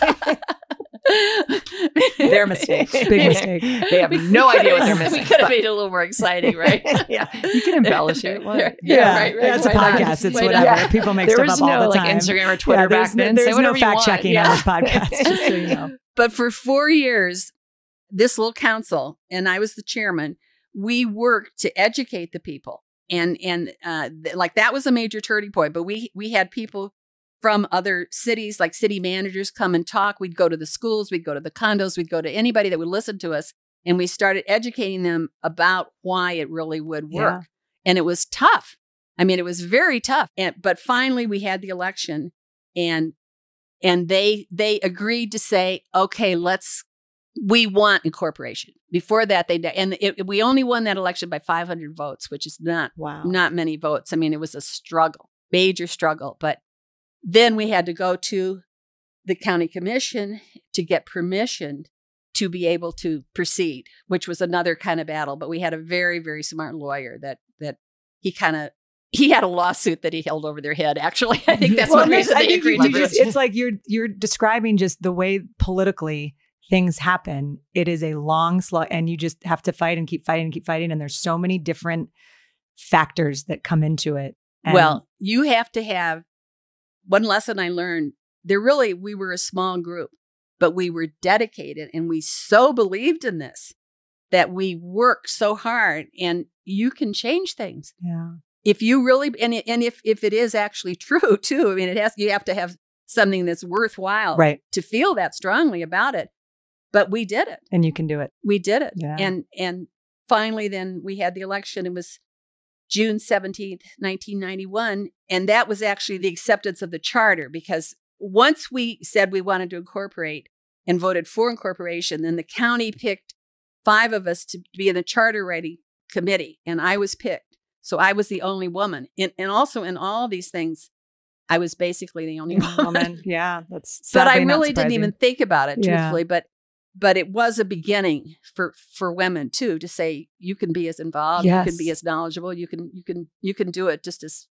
Their mistake. Big mistake. They have no idea what they're missing. We could have made it a little more exciting, right? Yeah, you can embellish it. What? Yeah, Yeah, right, right. yeah, it's a Why not? podcast. It's Why not? whatever. Yeah. People make There stuff was up no all the like time. Instagram or Twitter Yeah, there's back no, then. there's Say no whatever you fact want. checking Yeah. on this podcast, just so you know. But for four years, this little council, and I was the chairman, we worked to educate the people. And and uh, th- like that was a major turning point. But we we had people from other cities, like city managers, come and talk. We'd go to the schools, we'd go to the condos, we'd go to anybody that would listen to us. And we started educating them about why it really would work. Yeah. And it was tough. I mean, it was very tough. And but finally we had the election, and and they they agreed to say, okay, let's we want incorporation. Before that, they and it, we only won that election by five hundred votes, which is not Wow. not many votes. I mean, it was a struggle, major struggle. But then we had to go to the county commission to get permission to be able to proceed, which was another kind of battle. But we had a very, very smart lawyer that that he kind of he had a lawsuit that he held over their head. Actually, I think that's Well, one no, reason I they think agreed you to do just- it. It's like you're you're describing just the way politically things happen. It is a long slog, and you just have to fight and keep fighting and keep fighting. And there's so many different factors that come into it. And Well, you have to have one lesson I learned. There really, we were a small group, but we were dedicated and we so believed in this that we worked so hard, and you can change things. yeah, If you really, and, it, and if, if it is actually true too, I mean, it has, you have to have something that's worthwhile right. to feel that strongly about it. But we did it. And you can do it. We did it. Yeah. And, and finally, then we had the election. It was June seventeenth, nineteen ninety-one. And that was actually the acceptance of the charter, because once we said we wanted to incorporate and voted for incorporation, then the county picked five of us to be in the charter writing committee. And I was picked. So I was the only woman. And, and also in all these things, I was basically the only woman. Woman. Yeah, that's. But I sadly not really didn't surprising. even think about it, Yeah. truthfully. But but it was a beginning for for women too, to say you can be as involved, you Yes. can be as knowledgeable, you can you can you can do it just as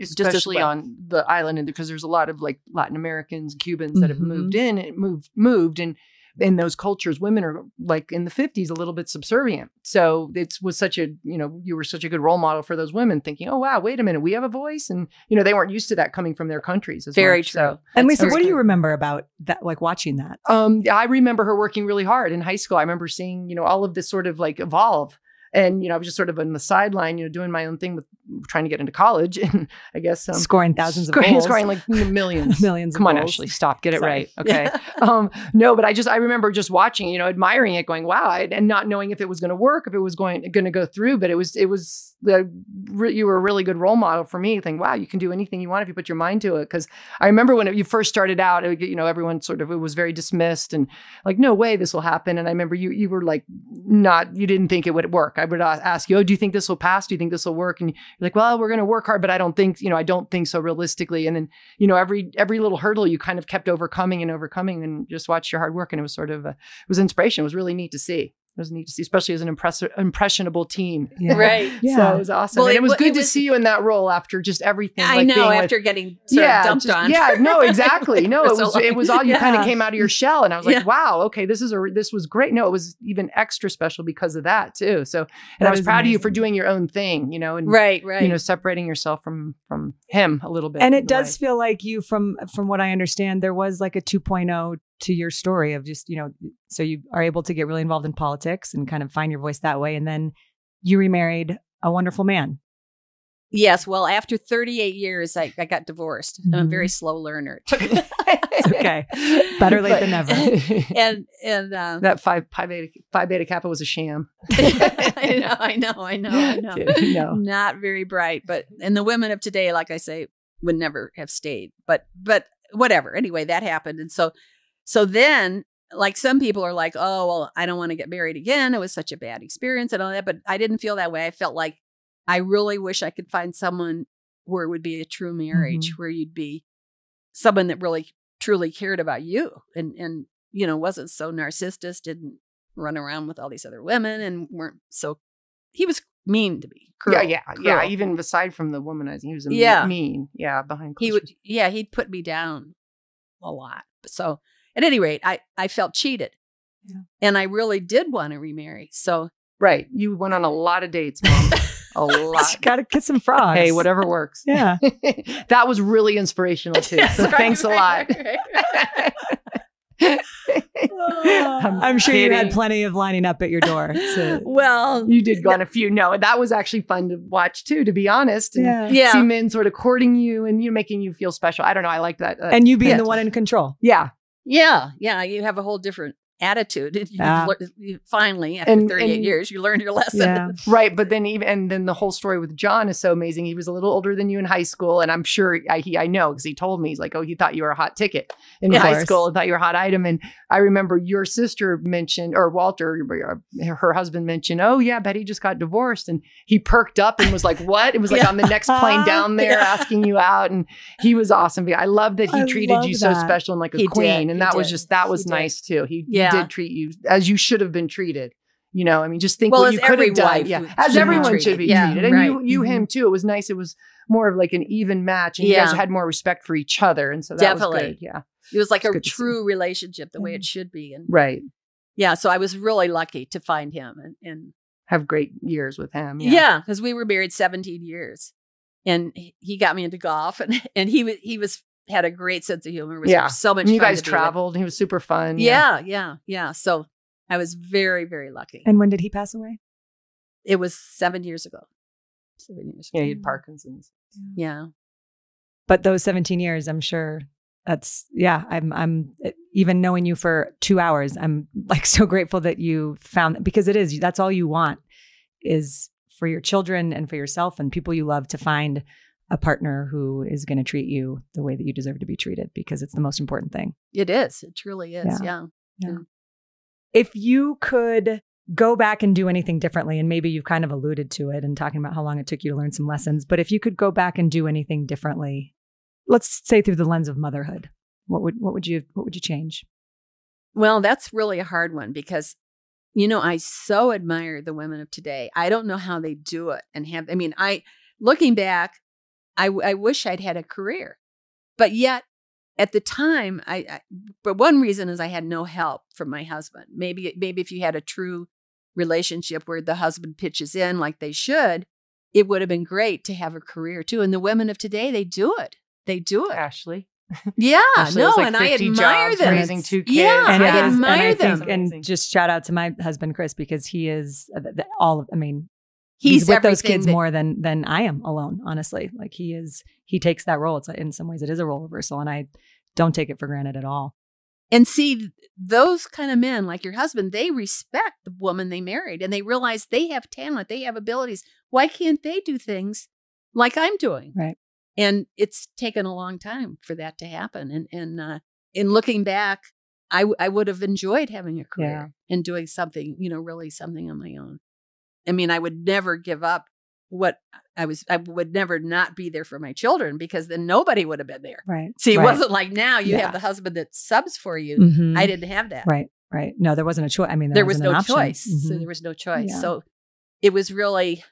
especially well. on the island, and because there's a lot of like Latin Americans, Cubans that have Mhm. moved in and moved, moved. And in those cultures, women are like in the fifties, a little bit subservient. So it was such a, you know, you were such a good role model for those women thinking, oh, wow, wait a minute, we have a voice. And, you know, they weren't used to that coming from their countries as Very much. true. So, And That's Lisa, was what do you good. remember about that, like watching that? um, I remember her working really hard in high school. I remember seeing, you know, all of this sort of like evolve. And, you know, I was just sort of on the sideline, you know, doing my own thing with trying to get into college. And I guess um, Scoring thousands of scoring, goals. scoring like millions. Millions of Come on, goals. Ashley, stop, get it Sorry. right. Okay. um, no, but I just, I remember just watching, you know, admiring it, going, wow, I, and not knowing if it was going to work, if it was going, going to go through, but it was, it was, the, re, you were a really good role model for me. Think, wow, you can do anything you want if you put your mind to it. Cause I remember when it, you first started out, it, you know, everyone sort of, it was very dismissed and like, no way this will happen. And I remember you, you were like, not, you didn't think it would work. I would ask you, oh, do you think this will pass? Do you think this will work? And you're like, well, we're going to work hard, but I don't think, you know, I don't think so realistically. And then, you know, every, every little hurdle you kind of kept overcoming and overcoming and just watched your hard work. And it was sort of, a, it was inspiration. It was really neat to see. It was neat to see, especially as an impress- impressionable teen. Yeah. Right. Yeah. So it was awesome. Well, and it it was wa- good it to was- see you in that role after just everything. I like know, being with- after getting sort of dumped just- on. Yeah, no, exactly. No, For it so was long. it was all you kind Yeah. of came out of your shell, and I was like, Yeah. wow, okay, this is a this was great. No, it was even extra special because of that too. So, and That I was is proud of you for amazing. doing your own thing, you know, and Right, right. you know, separating yourself from from him a little bit. And in it a does way. feel like you, from from what I understand, there was like a two point oh to your story of just, you know, so you are able to get really involved in politics and kind of find your voice that way. And then you remarried a wonderful man. Yes. Well, after thirty-eight years, I, I got divorced. I'm a Mhm. very slow learner. It's okay. Better late than never. and and uh, That five pi beta phi beta kappa was a sham. I know, I know, I know, I know. Kidding. No. Not very bright, but and the women of today, like I say, would never have stayed. But but whatever. Anyway, that happened, and so so then, like some people are like, oh well, I don't want to get married again. It was such a bad experience and all that. But I didn't feel that way. I felt like I really wish I could find someone where it would be a true marriage, where you'd be someone that really truly cared about you and and you know wasn't so narcissistic, didn't run around with all these other women, and weren't so. He was mean to me. Cruel, yeah, yeah, yeah. cruel. Even aside from the womanizing, he was a Yeah. mean. Yeah, behind He closed would, yeah, he'd put me down a lot. So at any rate, I I felt cheated, Yeah. and I really did want to remarry. So right. You went on a lot of dates, Mom. A lot. Got to kiss some frogs. Hey, whatever works. Yeah. That was really inspirational too. So Right, thanks a lot. right, right, right. I'm, I'm sure you had kidding. plenty of lining up at your door. To, Well, You did go on a few. No, that was actually fun to watch too, to be honest. And yeah. yeah. see men sort of courting you and you making you feel special. I don't know. I like that. Uh, And you being yeah. the one in control. Yeah. Yeah, yeah, you have a whole different attitude. You've Yeah. lear- you finally, after And- thirty-eight and- years, you learned your lesson. Yeah. Right. But then even, and then the whole story with John is so amazing. He was a little older than you in high school. And I'm sure I, he, I know, because he told me, he's like, oh, he thought you were a hot ticket in Of high course. school and thought you were a hot item. And I remember your sister mentioned, or Walter, her her husband mentioned, oh yeah, Betty just got divorced. And he perked up and was like, what? It was like Yeah. on the next plane down there Yeah. asking you out. And he was awesome. I love that he I treated love you so that. special and like a He did. queen. And He that was did. just, that was He did. nice too. He, he Yeah. did treat you as you should have been treated. You know, I mean, just think Well, what as you could every have done. wife Yeah, would- as should be everyone treated. should be Yeah, treated. And right. you, you, Mhm. him too. It was nice. It was more of like an even match, and you guys Yeah. had more respect for each other, and so that Definitely. was good. Yeah, It was like It's a good to see. true relationship, the way Yeah. it should be. And right. yeah, so I was really lucky to find him. And, and Have great years with him. yeah, because we were married seventeen years, and he- he got me into golf, and and he was he was had a great sense of humor. It was Yeah. so much. And you fun guys to be with. traveled. And he was super fun. Yeah, yeah, yeah. So I was very, very lucky. And when did he pass away? It was seven years ago. Seven years ago. yeah. He had Parkinson's. Yeah. But those seventeen years, I'm sure that's, yeah, I'm, I'm even knowing you for two hours, I'm like so grateful that you found that, because it is, that's all you want is for your children and for yourself and people you love to find a partner who is going to treat you the way that you deserve to be treated, because it's the most important thing. It is. It truly is. Yeah. If you could go back and do anything differently, and maybe you've kind of alluded to it and talking about how long it took you to learn some lessons, but if you could go back and do anything differently, let's say through the lens of motherhood, what would what would you what would you change? Well, that's really a hard one because, you know, I so admire the women of today. I don't know how they do it and have, I mean, I, looking back, I, I wish I'd had a career. But yet, at the time, I, I but one reason is I had no help from my husband. Maybe maybe if you had a true relationship where the husband pitches in like they should, it would have been great to have a career too. And the women of today, they do it. They do it. Ashley. Yeah, Ashley no, has, like, and I fifty admire jobs, them. raising two kids. Yeah, And, I it is- and admire I them. think, and just shout out to my husband, Chris, because he is uh, the, all of, I mean, He's, he's with those everything kids that- more than, than I am alone, honestly. Like he is, he takes that role. It's in some ways, it is a role reversal. And I don't take it for granted at all. And see, those kind of men, like your husband, they respect the woman they married and they realize they have talent, they have abilities. Why can't they do things like I'm doing? Right. And it's taken a long time for that to happen. And and uh, in looking back, I, w- I would have enjoyed having a career and doing something, you know, really something on my own. I mean, I would never give up what I was, I would never not be there for my children because then nobody would have been there. Right. See, it right. wasn't like now you Yeah. have the husband that subs for you. Mhm. I didn't have that. Right. Right. No, there wasn't a choice. I mean, There was wasn't an no option. choice. So Mhm. there was no choice. Yeah. So it was really,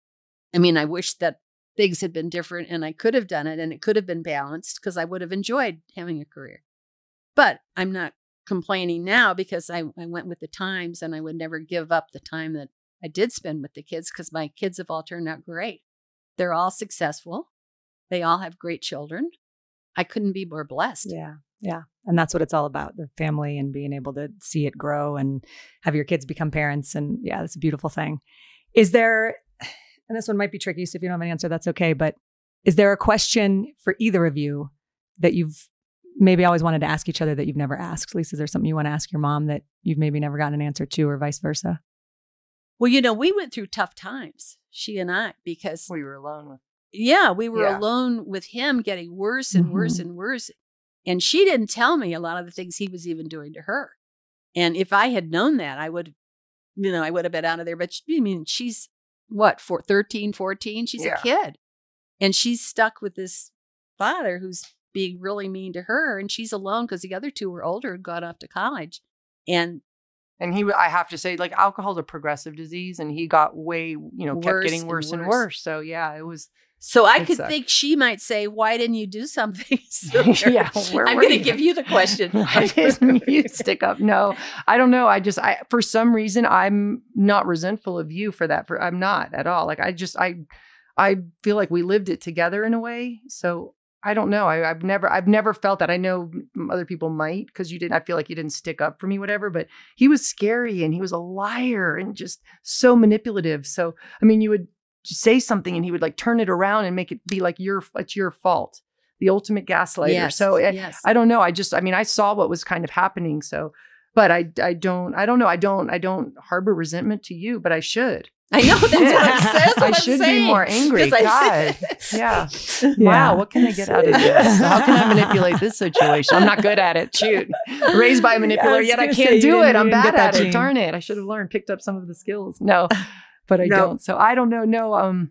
I mean, I wish that things had been different and I could have done it and it could have been balanced because I would have enjoyed having a career. But I'm not complaining now because I, I went with the times and I would never give up the time that I did spend with the kids because my kids have all turned out great. They're all successful. They all have great children. I couldn't be more blessed. Yeah. Yeah. And that's what it's all about, the family and being able to see it grow and have your kids become parents. And yeah, that's a beautiful thing. Is there, and this one might be tricky, so if you don't have an answer, that's okay. But is there a question for either of you that you've maybe always wanted to ask each other that you've never asked? Lisa, is there something you want to ask your mom that you've maybe never gotten an answer to or vice versa? Well, you know, we went through tough times, she and I, because We were alone with. yeah, we were Yeah. alone with him getting worse and worse Mhm. and worse. And she didn't tell me a lot of the things he was even doing to her. And if I had known that, I would, you know, I would have been out of there. But she, I mean, she's what, for thirteen, fourteen? She's Yeah. a kid. And she's stuck with this father who's being really mean to her. And she's alone because the other two were older and gone off to college. And And he, I have to say, like, alcohol is a progressive disease, and he got way, you know, kept Worse getting and worse and worse. worse. So yeah, it was. so I It could sucked. think she might say, why didn't you do something sooner? Yeah, where I'm were going to you? give you the question. Why didn't you stick up? No, I don't know. I just, I for some reason, I'm not resentful of you for that. For I'm not at all. Like I just, I, I feel like we lived it together in a way. So I don't know. I, I've never, I've never felt that. I know other people might because you didn't. I feel like you didn't stick up for me, whatever. But he was scary and he was a liar and just so manipulative. So I mean, you would say something and he would like turn it around and make it be like your, it's your fault. The ultimate gaslighter. Yes, So I, yes. I don't know. I just, I mean, I saw what was kind of happening. So, but I, I don't, I don't know. I don't, I don't harbor resentment to you, but I should. I know that's what I'm saying. That's what I I'm should saying. be more angry. 'Cause I- God. Yeah. Yeah. Wow. What can I get out of this? How can I manipulate this situation? I'm not good at it. Shoot. Raised by a manipulator, was yet I gonna can't say, you do didn't- it. I'm you didn't bad get that at it. gene. Darn it. I should have learned, picked up some of the skills. No, but I No. don't. So I don't know. No. Um,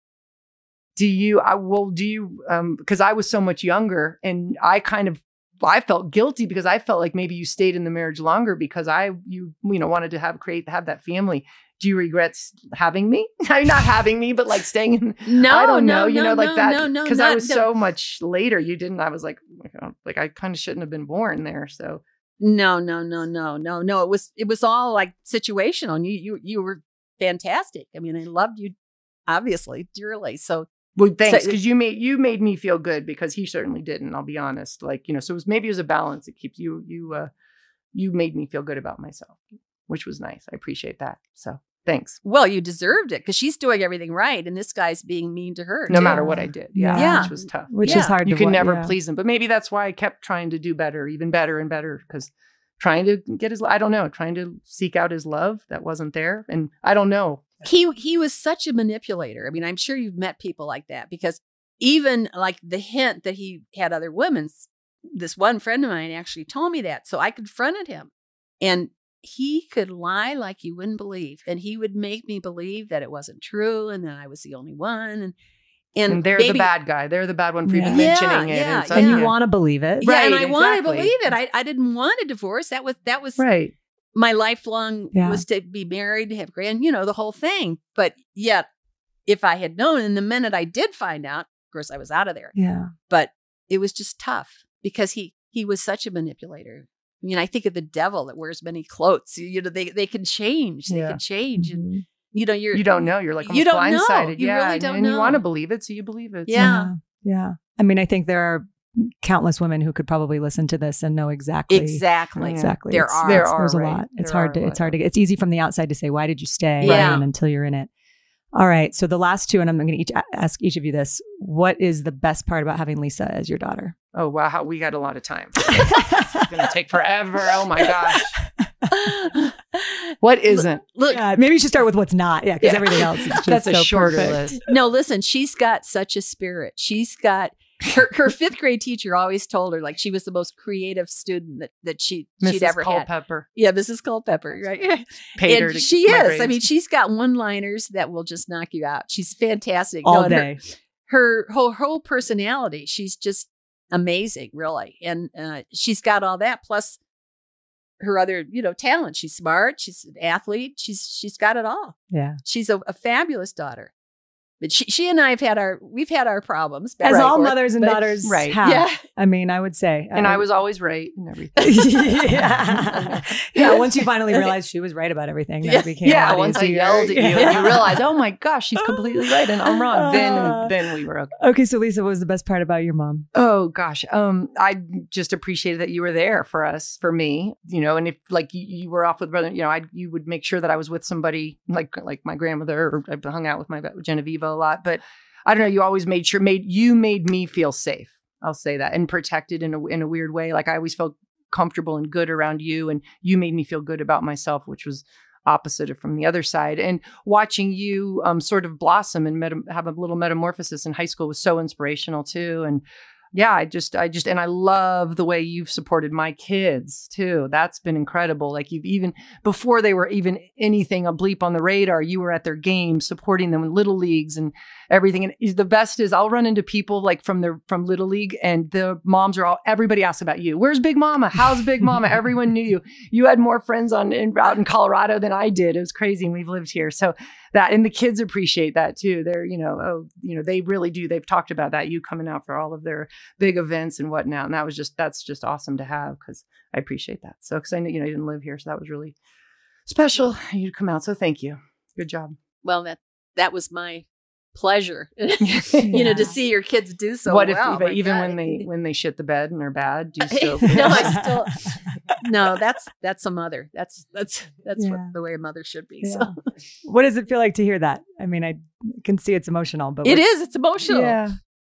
do you, I will, do you, um, because I was so much younger and I kind of, I felt guilty because I felt like maybe you stayed in the marriage longer because I, you, you know, wanted to have, create, have that family. Do you regret s- having me? I mean, not having me, but like staying in, No, I don't no, know, you no, know, like no, that. No, no, Because I not- was no. so much later. You didn't, I was like, like I kind of shouldn't have been born there. So No, no, no, no, no, no. It was it was all like situational. And you you you were fantastic. I mean, I loved you obviously dearly. So well, thanks. So- Because you made, you made me feel good because he certainly didn't, I'll be honest. Like, you know, so it was, maybe it was a balance. It keeps you, you, uh, you made me feel good about myself, which was nice. I appreciate that. So thanks. well, you deserved it because she's doing everything right, and this guy's being mean to her. No too. matter what I did. Yeah. Yeah. Which was tough. Which Yeah. is hard You to can wa- never yeah. please him. But maybe that's why I kept trying to do better, even better and better, because trying to get his, I don't know, trying to seek out his love that wasn't there. And I don't know. He he was such a manipulator. I mean, I'm sure you've met people like that because even like the hint that he had other women's, this one friend of mine actually told me that. So I confronted him, and he could lie like you wouldn't believe, and he would make me believe that it wasn't true and that I was the only one. And and, And, they're maybe- the bad guy. They're the bad one for Yeah. even Yeah, mentioning it. yeah, and such. And yeah. you want to believe it. Yeah, and Right, I wanted to exactly. believe it. I I didn't want a divorce. That was that was Right. my lifelong Yeah. was to be married, to have grand, you know, the whole thing. But yet, if I had known, and the minute I did find out, course, I was out of there. Yeah. But it was just tough because he he was such a manipulator. I mean, I think of the devil that wears many clothes. You know, they they can change. They Yeah. can change. And, Mhm. you know, you're You don't know. You're like You don't know. blindsided. You yeah, really don't and know. you want to believe it, so you believe it. Yeah. Yeah. I mean, I think there are countless women who could probably listen to this and know exactly. exactly. Exactly. There It's- are. There it's- are, There's a right. lot. It's There hard are to, a it's lot. hard to get, it's easy from the outside to say, why did you stay? Yeah. And until you're in it. All right. So the last two, and I'm going to each ask each of you this. What is the best part about having Lisa as your daughter? Oh, wow. How, we got a lot of time. It's going to take forever. Oh my gosh. What isn't? Look, Yeah, maybe you should start with what's not. Yeah. Because Yeah. everything else is just That's a so shorter perfect. list. no, listen, she's got such a spirit. She's got her, her fifth grade teacher always told her like she was the most creative student that, that she, Missus she'd ever had. Culpepper Yeah, Missus Culpepper, right? paid her And to she my is. grades. I mean, she's got one-liners that will just knock you out. She's fantastic. All No, and her- day. Her, whole whole personality, she's just amazing, really. And uh, she's got all that plus her other, you know, talent. She's smart. She's an athlete. She's she's got it all. Yeah. She's a, a fabulous daughter. But she, she and I have had our we've had our problems. back As and all forth, mothers and but- daughters Right. have. Yeah. I mean, I would say. and I was always right and everything. yeah. yeah. Once you finally realized she was right about everything, that Yeah. became a Yeah, lot once I easier. yelled at you and Yeah. you realize, oh my gosh, she's completely right and I'm wrong. Uh, Then then we were okay. Okay, so Lisa, what was the best part about your mom? Oh gosh, um, I just appreciated that you were there for us, for me, you know. And if like you, you were off with brother, you know, I you would make sure that I was with somebody like like my grandmother, or I hung out with my Genevieve a lot. But I don't know, you always made sure made you made me feel safe. I'll say that, and protected in a in a weird way. Like I always felt comfortable and good around you, and you made me feel good about myself, which was opposite of from the other side. And watching you um, sort of blossom and meta- have a little metamorphosis in high school was so inspirational too. And yeah, I just, I just, and I love the way you've supported my kids too. That's been incredible. Like you've even, before they were even anything, a bleep on the radar, you were at their games, supporting them in little leagues and everything. And the best is I'll run into people like from their, from little league, and the moms are all, everybody asks about you. Where's Big Mama? How's Big Mama? Everyone knew you. You had more friends on in, out in Colorado than I did. It was crazy. And we've lived here. So that, and the kids appreciate that too. They're, you know, oh, you know, they really do. They've talked about that. You coming out for all of their big events and whatnot. And that was just, that's just awesome to have, because I appreciate that. So, because I know, you know, you didn't live here. So that was really special. You'd come out. So thank you. Good job. Well, that that was my pleasure. you know, to see your kids do so what if well. even, My even God. when they when they shit the bed and are bad, do you still? no, I still no. That's that's a mother. That's that's that's Yeah. what the way a mother should be. Yeah. So What does it feel like to hear that? I mean, I can see it's emotional, but it what- is. It's emotional. Yeah.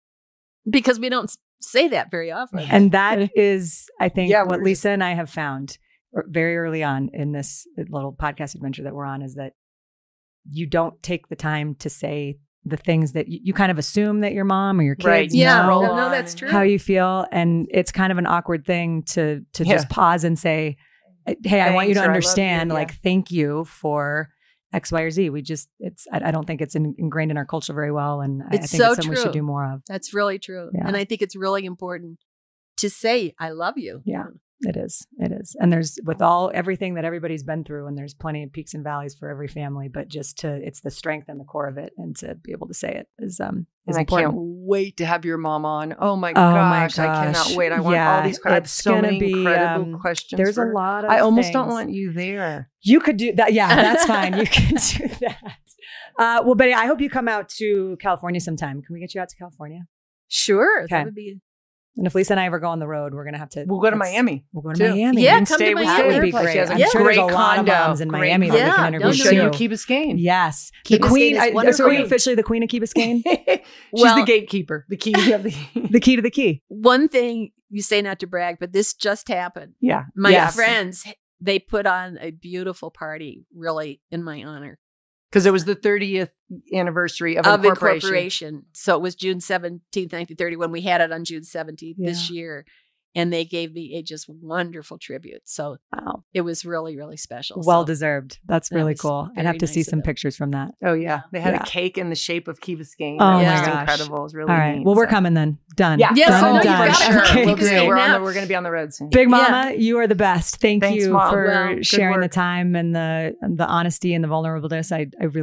Because we don't s- say that very often. And that is, I think, Yeah, what we're Lisa and I have found er- very early on in this little podcast adventure that we're on, is that you don't take the time to say the things that you, you kind of assume that your mom or your kids Right. Yeah, know no, no, that's true. how you feel. And it's kind of an awkward thing to to Yeah. just pause and say, hey, I want you to Thanks, or I love you, understand, yeah. like, thank you for X, Y, or Z. We just, it's, I, I don't think it's in, ingrained in our culture very well. And I, I It's think so it's something we should true. do more of. That's really true. Yeah. And I think it's really important to say, I love you. Yeah. It is. It is. And there's, with all everything that everybody's been through, and there's plenty of peaks and valleys for every family, but just to, it's the strength and the core of it. And to be able to say it is, um, is And I important. can't wait to have your mom on. Oh my Oh my gosh, I cannot gosh. wait. I want Yeah, all these questions. I have it's so gonna many be, incredible um, questions. There's for a her. lot of I almost don't things. want you there. You could do that. Yeah, that's fine. You can do that. Uh, well, Betty, I hope you come out to California sometime. Can we get you out to California? Sure. Okay. That would be. And if Lisa and I ever go on the road, we're going to have to. We'll go to let's- Miami. We'll go to too. Miami. Yeah, And come to stay with Miami. That would her be place. great. She has a I'm sure great there's a lot condo. of moms in Great Miami condo. that we Yeah, can no, interview We'll no, show too. you Key Biscayne. Yes. Key the queen. Biscayne is I, so wonderful. are you officially the queen of Key Biscayne? She's Well- the gatekeeper. The key of the. The key to the key. One thing you say not to brag, but this just happened. Yeah. My Yes. friends, they put on a beautiful party, really, in my honor Because it was the thirtieth anniversary of, of incorporation. incorporation. So it was June seventeenth, nineteen thirty, when we had it on June seventeenth this year. And they gave me a just wonderful tribute. So Wow. it was really, really special. Well So deserved. That's that really was cool. I'd very have to see nice of some them. pictures from that. Oh yeah, they had Yeah. a cake in the shape of Key Biscayne. Oh It was my just gosh. incredible. It was really All right. neat, Well, we're so. coming then. Done. Yeah, Yes, Done I and know, you've done. got it. Okay, We'll do it. great. We're on Now- the, we're going to be on the road soon. Big Yeah. Mama, you are the best. Thank Thanks, you Mom. for Well, good sharing the work. time and the the honesty and the vulnerableness. I I really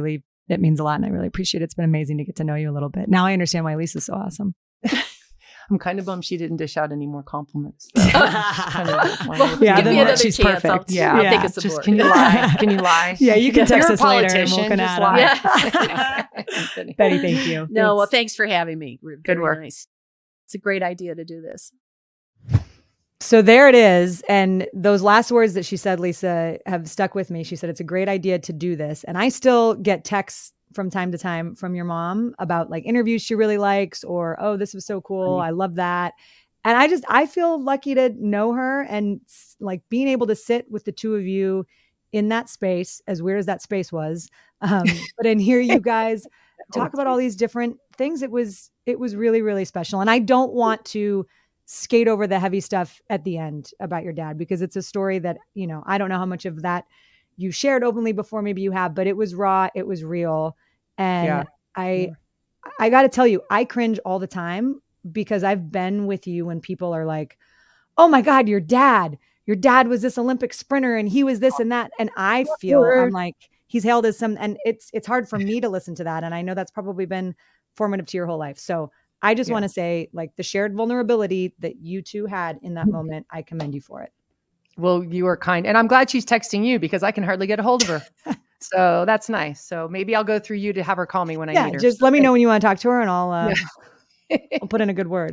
it means a lot. And I really appreciate it. It's been amazing to get to know you a little bit. Now I understand why Lisa's so awesome. I'm kind of bummed she didn't dish out any more compliments. Kind of well, yeah, give me another she's chance. perfect. I'll, Yeah. I'll Yeah. take a support. Just, can you lie? Can you lie? Yeah, you can text You're a us later and we'll politician, connect. just lie. Yeah. I'm kidding. Betty, thank you. No, well, It's- thanks for having me. We're Good very work. Nice. It's a great idea to do this. So there it is. And those last words that she said, Lisa, have stuck with me. She said, it's a great idea to do this. And I still get texts from time to time from your mom about like interviews she really likes, or, oh, this was so cool. Funny. I love that. And I just, I feel lucky to know her, and like being able to sit with the two of you in that space, as weird as that space was. Um, but and hear you guys talk about all these different things. It was, it was really, really special. And I don't want to skate over the heavy stuff at the end about your dad, because it's a story that, you know, I don't know how much of that you shared openly before, maybe you have, but it was raw, it was real. And Yeah. I, Yeah. I got to tell you, I cringe all the time because I've been with you when people are like, oh my God, your dad, your dad was this Olympic sprinter and he was this and that. And I feel, I'm like, he's hailed as some, and it's, it's hard for me to listen to that. And I know that's probably been formative to your whole life. So I just Yeah. want to say, like, the shared vulnerability that you two had in that moment, I commend you for it. Well, you are kind. And I'm glad she's texting you because I can hardly get a hold of her. So that's nice. So maybe I'll go through you to have her call me when I Yeah, need her. just So let me thank- know when you want to talk to her, and I'll uh, Yeah. I'll put in a good word.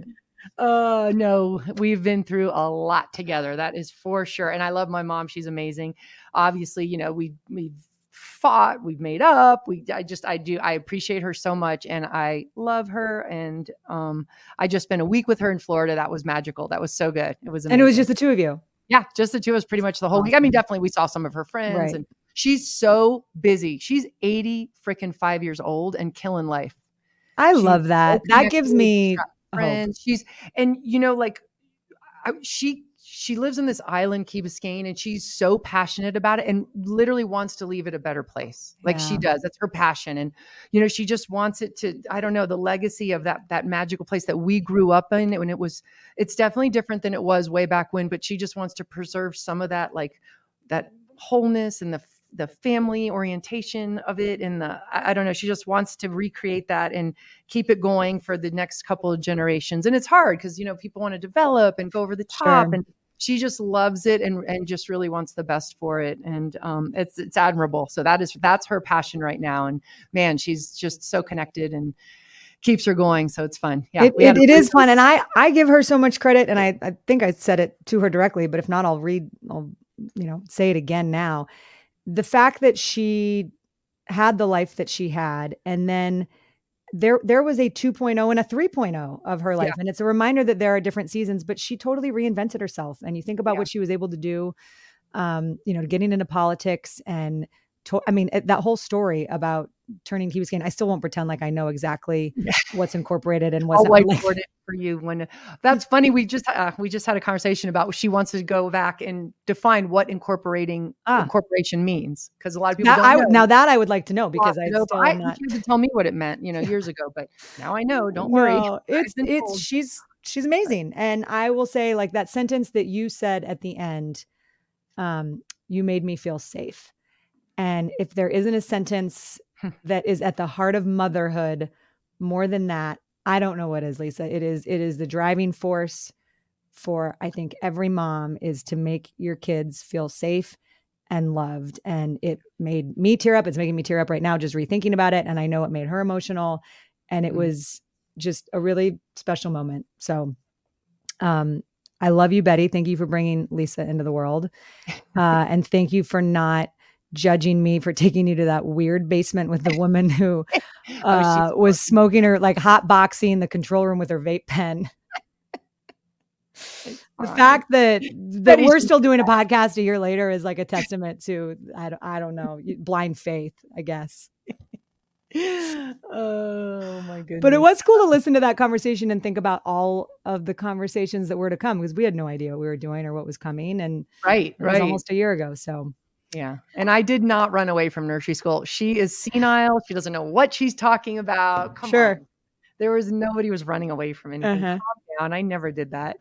Uh, no, we've been through a lot together. That is for sure. And I love my mom. She's amazing. Obviously, you know, we, we've fought, we've made up. We, I just, I do, I appreciate her so much and I love her. And, um, I just spent a week with her in Florida. That was magical. That was so good. It was amazing. And it was just the two of you. Yeah, just the two of us pretty much the whole week. I mean, definitely we saw some of her friends Right. and she's so busy. She's eighty freaking five years old and killing life. I She's love that. so That gives connected, me she's got friends. She's, and you know, like I, she, she lives in this island, Key Biscayne, and she's so passionate about it and literally wants to leave it a better place. Like she Yeah. does. That's her passion. And, you know, she just wants it to, I don't know, the legacy of that, that magical place that we grew up in. And it was, it's definitely different than it was way back when, but she just wants to preserve some of that, like that wholeness and the, the family orientation of it. And the, I, I don't know, she just wants to recreate that and keep it going for the next couple of generations. And it's hard because, you know, people want to develop and go over the top Sure. and she just loves it and, and just really wants the best for it. And um, it's, it's admirable. So that is, that's her passion right now. And man, she's just so connected and keeps her going. So it's fun. Yeah. It, we had it, a it really- is fun. And I, I give her so much credit, and I, I think I said it to her directly, but if not, I'll read, I'll, you know, say it again now. The fact that she had the life that she had, and then there, there was a two point oh and a three point oh of her life. Yeah. And it's a reminder that there are different seasons, but she totally reinvented herself. And you think about Yeah. what she was able to do, um, you know, getting into politics and to, I mean, it, that whole story about turning Key Biscayne, I still won't pretend like I know exactly Yeah. what's incorporated and I'll what's not. Like, whiteboard it for you when that's funny. We just uh, we just had a conversation about she wants to go back and define what incorporating Ah. incorporation means because a lot of people that, don't I, know. now that I would like to know, because Well, I you know, still I, am not. you had to tell me what it meant, you know, years ago, but now I know. Don't worry. No, it's been it's told. she's she's amazing. And I will say, like, that sentence that you said at the end, um, you made me feel safe. And if there isn't a sentence that is at the heart of motherhood more than that, I don't know what is, Lisa. It is it is the driving force for, I think, every mom, is to make your kids feel safe and loved. And it made me tear up. It's making me tear up right now just rethinking about it. And I know it made her emotional. And it Mhm. was just a really special moment. So um, I love you, Betty. Thank you for bringing Lisa into the world. Uh, and thank you for not judging me for taking you to that weird basement with the woman who uh, she's was smoking her, like, hot boxing the control room with her vape pen. The fine. fact that that Betty's we're just- still doing a podcast a year later is like a testament to, I don't, I don't know, blind faith, I guess. Oh my goodness. But it was cool to listen to that conversation and think about all of the conversations that were to come, because we had no idea what we were doing or what was coming. And right, it was right. almost a year ago. So Yeah. And I did not run away from nursery school. She is senile. She doesn't know what she's talking about. Come Sure. on. There was nobody was running away from anything. Uh-huh. Calm down. I never did that.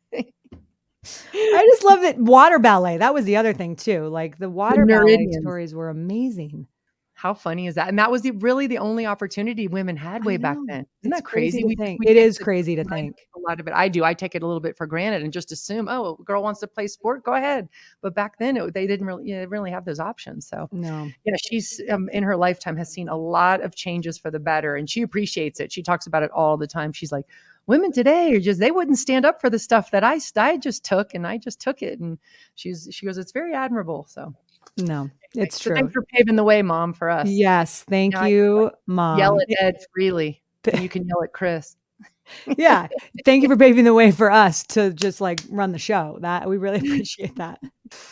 I just love that water ballet. That was the other thing too. Like the water ballet Neridians. stories were amazing. How funny is that? And that was the really the only opportunity women had way back then. Isn't It's that crazy? crazy to We think. we It take is the- crazy to I think. a lot of it. I do. I take it a little bit for granted and just assume, oh, a girl wants to play sport, go ahead. But back then, it, they didn't really, you know, really have those options. So No. yeah, she's um, in her lifetime has seen a lot of changes for the better, and she appreciates it. She talks about it all the time. She's like, women today are just, they wouldn't stand up for the stuff that I, I just took, and I just took it. And she's, she goes, it's very admirable. So No, it's so true. thanks for paving the way, Mom, for us. Yes. Thank Now I can, you, like, Mom. Yell at Ed freely, and you can yell at Chris. Yeah. Thank you for paving the way for us to just like run the show. That we really appreciate that.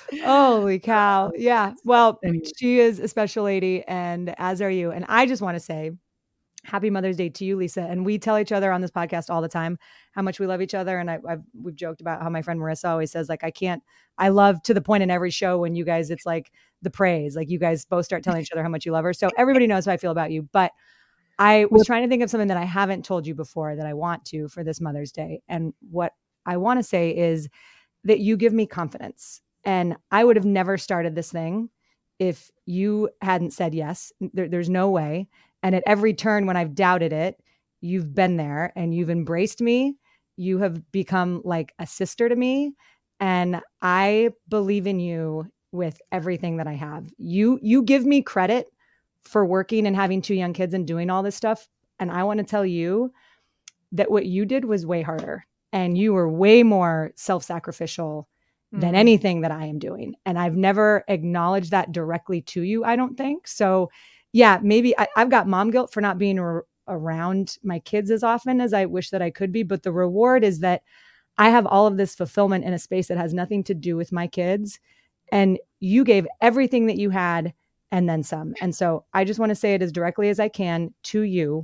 Holy cow. Yeah. Well, Anyway. she is a special lady, and as are you. And I just want to say happy Mother's Day to you, Lisa. And we tell each other on this podcast all the time how much we love each other. And I, I've we've joked about how my friend Marissa always says, like, I can't, I love to the point in every show when you guys, it's like the praise, like you guys both start telling each other how much you love her. So everybody knows how I feel about you. But I was trying to think of something that I haven't told you before that I want to for this Mother's Day. And what I want to say is that you give me confidence. And I would have never started this thing if you hadn't said yes. There, there's no way. And at every turn when I've doubted it, you've been there and you've embraced me. You have become like a sister to me. And I believe in you with everything that I have. You, you give me credit for working and having two young kids and doing all this stuff. And I want to tell you that what you did was way harder, and you were way more self-sacrificial mm. than anything that I am doing. And I've never acknowledged that directly to you, I don't think. So yeah, maybe I, I've got mom guilt for not being ar- around my kids as often as I wish that I could be. But the reward is that I have all of this fulfillment in a space that has nothing to do with my kids. And you gave everything that you had and then some. And so I just want to say it as directly as I can to you.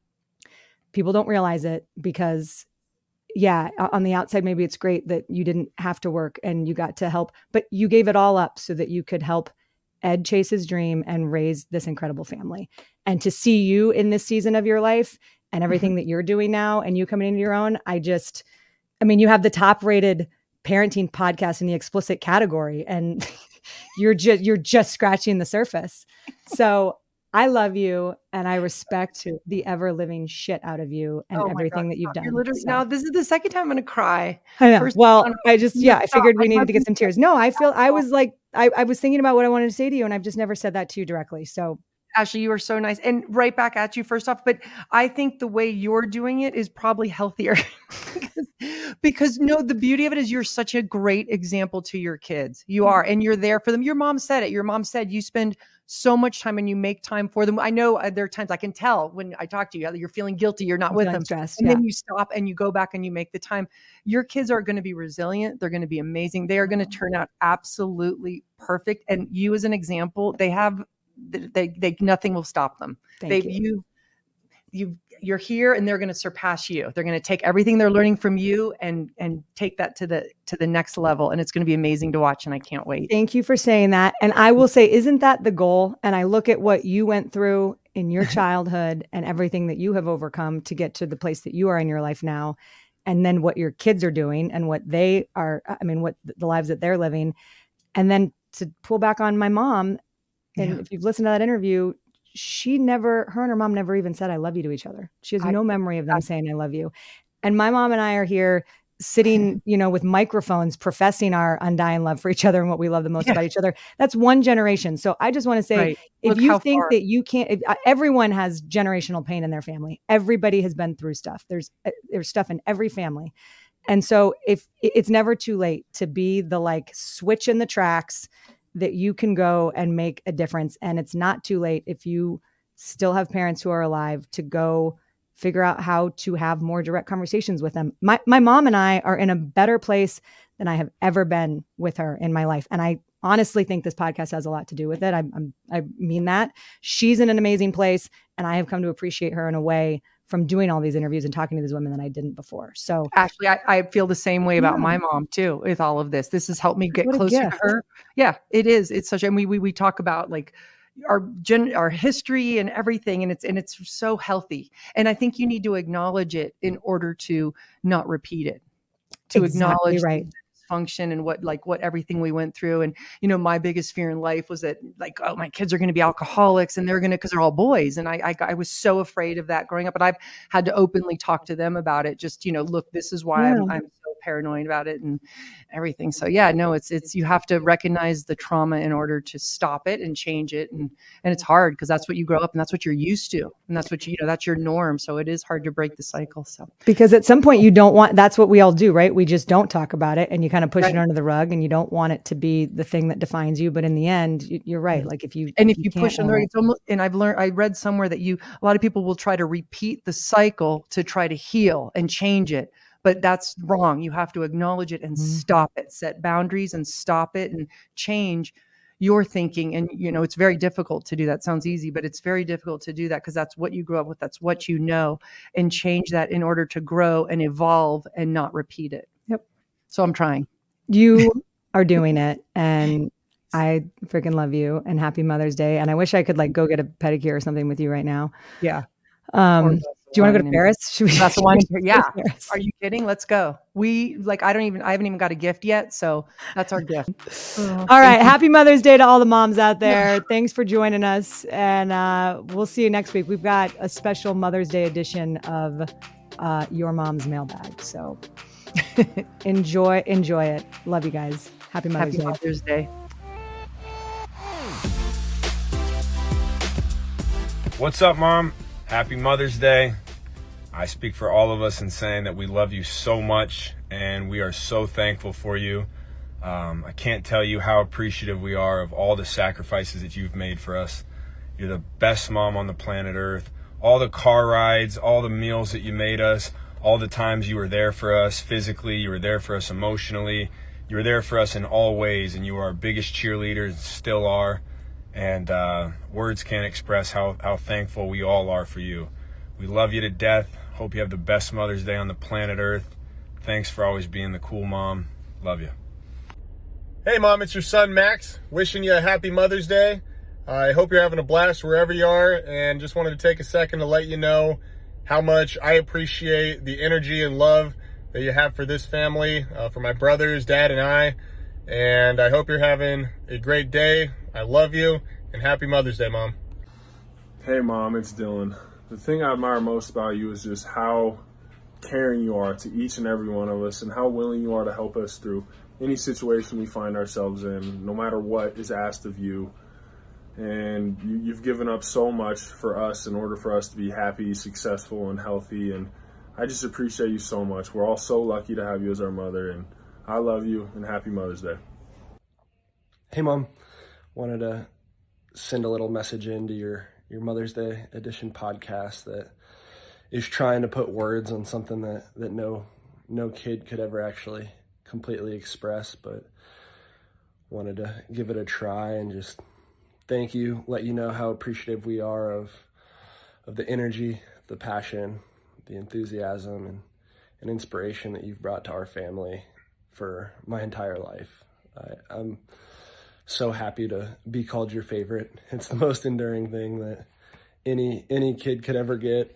People don't realize it because, yeah, on the outside, maybe it's great that you didn't have to work and you got to help, but you gave it all up so that you could help Ed chase his dream and raise this incredible family. And to see you in this season of your life and everything that you're doing now and you coming into your own, I just, I mean, you have the top rated parenting podcast in the explicit category, and you're just, you're just scratching the surface. So I love you and I respect the ever living shit out of you and oh everything God, that you've done. You're literally, so. Now this is the second time I'm going to cry. I know. First well, time, I just, yeah, I figured we I needed to get some tears. No, I feel, I was like, I, I was thinking about what I wanted to say to you and I've just never said that to you directly. So Ashley, you are so nice, and right back at you first off. But I think the way you're doing it is probably healthier because, because no, the beauty of it is you're such a great example to your kids. You are, and you're there for them. Your mom said it. Your mom said you spend so much time and you make time for them. I know uh, there are times I can tell when I talk to you, you're feeling guilty. You're not I'm with feeling them. stressed, and yeah. then you stop and you go back and you make the time. Your kids are going to be resilient. They're going to be amazing. They are going to turn out absolutely perfect. And you as an example, they have They, they, nothing will stop them. Thank They've, you. you, you, you're here, and they're going to surpass you. They're going to take everything they're learning from you and and take that to the to the next level. And it's going to be amazing to watch. And I can't wait. Thank you for saying that. And I will say, isn't that the goal? And I look at what you went through in your childhood and everything that you have overcome to get to the place that you are in your life now, and then what your kids are doing and what they are. I mean, what the lives that they're living, and then to pull back on my mom. And Yeah. if you've listened to that interview, she never, her and her mom never even said, I love you to each other. She has I- no memory of them I, saying, I love you. And my mom and I are here sitting, you know, with microphones, professing our undying love for each other and what we love the most Yeah. about each other. That's one generation. So I just want to say, Right. if Look you how think far. that you can't, if, uh, everyone has generational pain in their family. Everybody has been through stuff. There's, uh, there's stuff in every family. And so if it's never too late to be the like switch in the tracks that you can go and make a difference. And it's not too late if you still have parents who are alive to go figure out how to have more direct conversations with them. My my mom and I are in a better place than I have ever been with her in my life. And I honestly think this podcast has a lot to do with it. I, I'm, I mean that. She's in an amazing place, and I have come to appreciate her in a way from doing all these interviews and talking to these women that I didn't before. So Ashley, I, I feel the same way about Yeah. my mom too, with all of this. This has helped me get What a closer to gift. her. Yeah, it is. It's such, and we, we, we talk about like our gen, our history and everything. And it's, and it's so healthy. And I think you need to acknowledge it in order to not repeat it, to Exactly acknowledge right. that it's dysfunction and what like what everything we went through. And you know, my biggest fear in life was that like, oh, my kids are going to be alcoholics and they're going to, because they're all boys. And I, I I was so afraid of that growing up. But I've had to openly talk to them about it. Just, you know, look, this is why Yeah. I'm, I'm so paranoid about it and everything. So yeah, no, it's it's you have to recognize the trauma in order to stop it and change it. And and it's hard because that's what you grow up and that's what you're used to. And that's what you, you know, that's your norm. So it is hard to break the cycle. So Because at some point you don't want, that's what we all do, right? We just don't talk about it and you kind of push Right. it under the rug and you don't want it to be the thing that defines you. But in the end, you- you're right. Like if you, and if you, can't push on the own right, it- it's almost, and I've learned, I read somewhere that you, a lot of people will try to repeat the cycle to try to heal and change it. But that's wrong. You have to acknowledge it and Mhm. stop it, set boundaries and stop it and change your thinking. And, you know, it's very difficult to do that. Sounds easy, but it's very difficult to do that because that's what you grew up with. That's what you know, and change that in order to grow and evolve and not repeat it. Yep. So I'm trying. you are doing it. And I freaking love you and happy Mother's Day. And I wish I could like go get a pedicure or something with you right now. Yeah. Um, do you want to go to Paris? Should we, Glass of should wine we and- go to yeah. Paris? Are you kidding? Let's go. We like, I don't even, I haven't even got a gift yet. So that's our gift. All right. Happy Mother's Day to all the moms out there. Thanks for joining us. And uh, we'll see you next week. We've got a special Mother's Day edition of uh, Your Mom's Mailbag. So enjoy, enjoy it. Love you guys. Happy Mother's Happy Day. Mother's Day. What's up, Mom? Happy Mother's Day. I speak for all of us in saying that we love you so much and we are so thankful for you. Um, I can't tell you how appreciative we are of all the sacrifices that you've made for us. You're the best mom on the planet Earth. All the car rides, all the meals that you made us, all the times you were there for us physically, you were there for us emotionally, you were there for us in all ways, and you were our biggest cheerleader and still are. And uh, words can't express how, how thankful we all are for you. We love you to death. Hope you have the best Mother's Day on the planet Earth. Thanks for always being the cool mom. Love you. Hey Mom, it's your son Max, wishing you a happy Mother's Day. I hope you're having a blast wherever you are, and just wanted to take a second to let you know how much I appreciate the energy and love that you have for this family, uh, for my brothers, Dad, and I. And I hope you're having a great day. I love you, and happy Mother's Day, Mom. Hey Mom, it's Dylan. The thing I admire most about you is just how caring you are to each and every one of us and how willing you are to help us through any situation we find ourselves in, no matter what is asked of you. And you, you've given up so much for us in order for us to be happy, successful, and healthy. And I just appreciate you so much. We're all so lucky to have you as our mother, and I love you, and happy Mother's Day. Hey Mom, wanted to send a little message into your, your Mother's Day edition podcast that is trying to put words on something that, that no no kid could ever actually completely express, but wanted to give it a try and just thank you, let you know how appreciative we are of of the energy, the passion, the enthusiasm, and, and inspiration that you've brought to our family for my entire life. I, I'm so happy to be called your favorite. It's the most enduring thing that any any kid could ever get,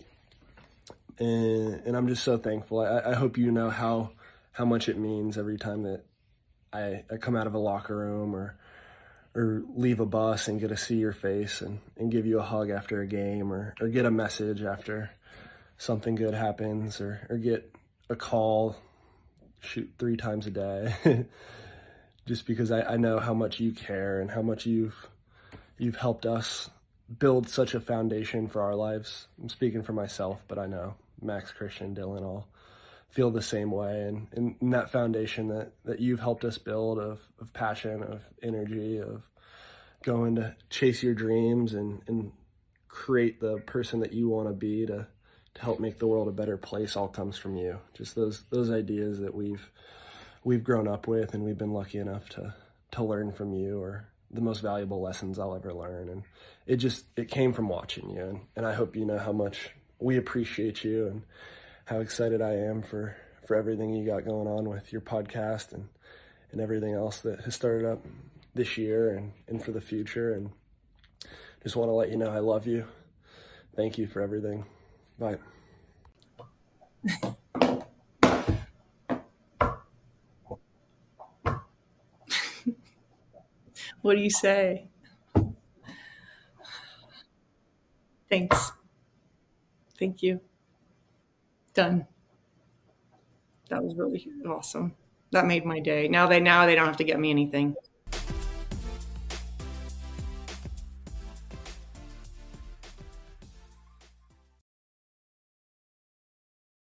and, and I'm just so thankful. I, I hope you know how how much it means every time that I, I come out of a locker room or or leave a bus and get to see your face and, and give you a hug after a game, or, or get a message after something good happens, or, or get a call, shoot, three times a day. Just because I, I know how much you care and how much you've you've helped us build such a foundation for our lives. I'm speaking for myself, but I know Max, Christian, Dylan all feel the same way. And, and, and that foundation that, that you've helped us build of, of passion, of energy, of going to chase your dreams and, and create the person that you want to be to, to help make the world a better place all comes from you. Just those those ideas that we've we've grown up with and we've been lucky enough to to learn from you are the most valuable lessons I'll ever learn. And it just, it came from watching you. And, and I hope you know how much we appreciate you and how excited I am for, for everything you got going on with your podcast and, and everything else that has started up this year and, and for the future. And just want to let you know I love you. Thank you for everything. Bye. What do you say? Thanks. Thank you. Done. That was really awesome. That made my day. Now they now they don't have to get me anything.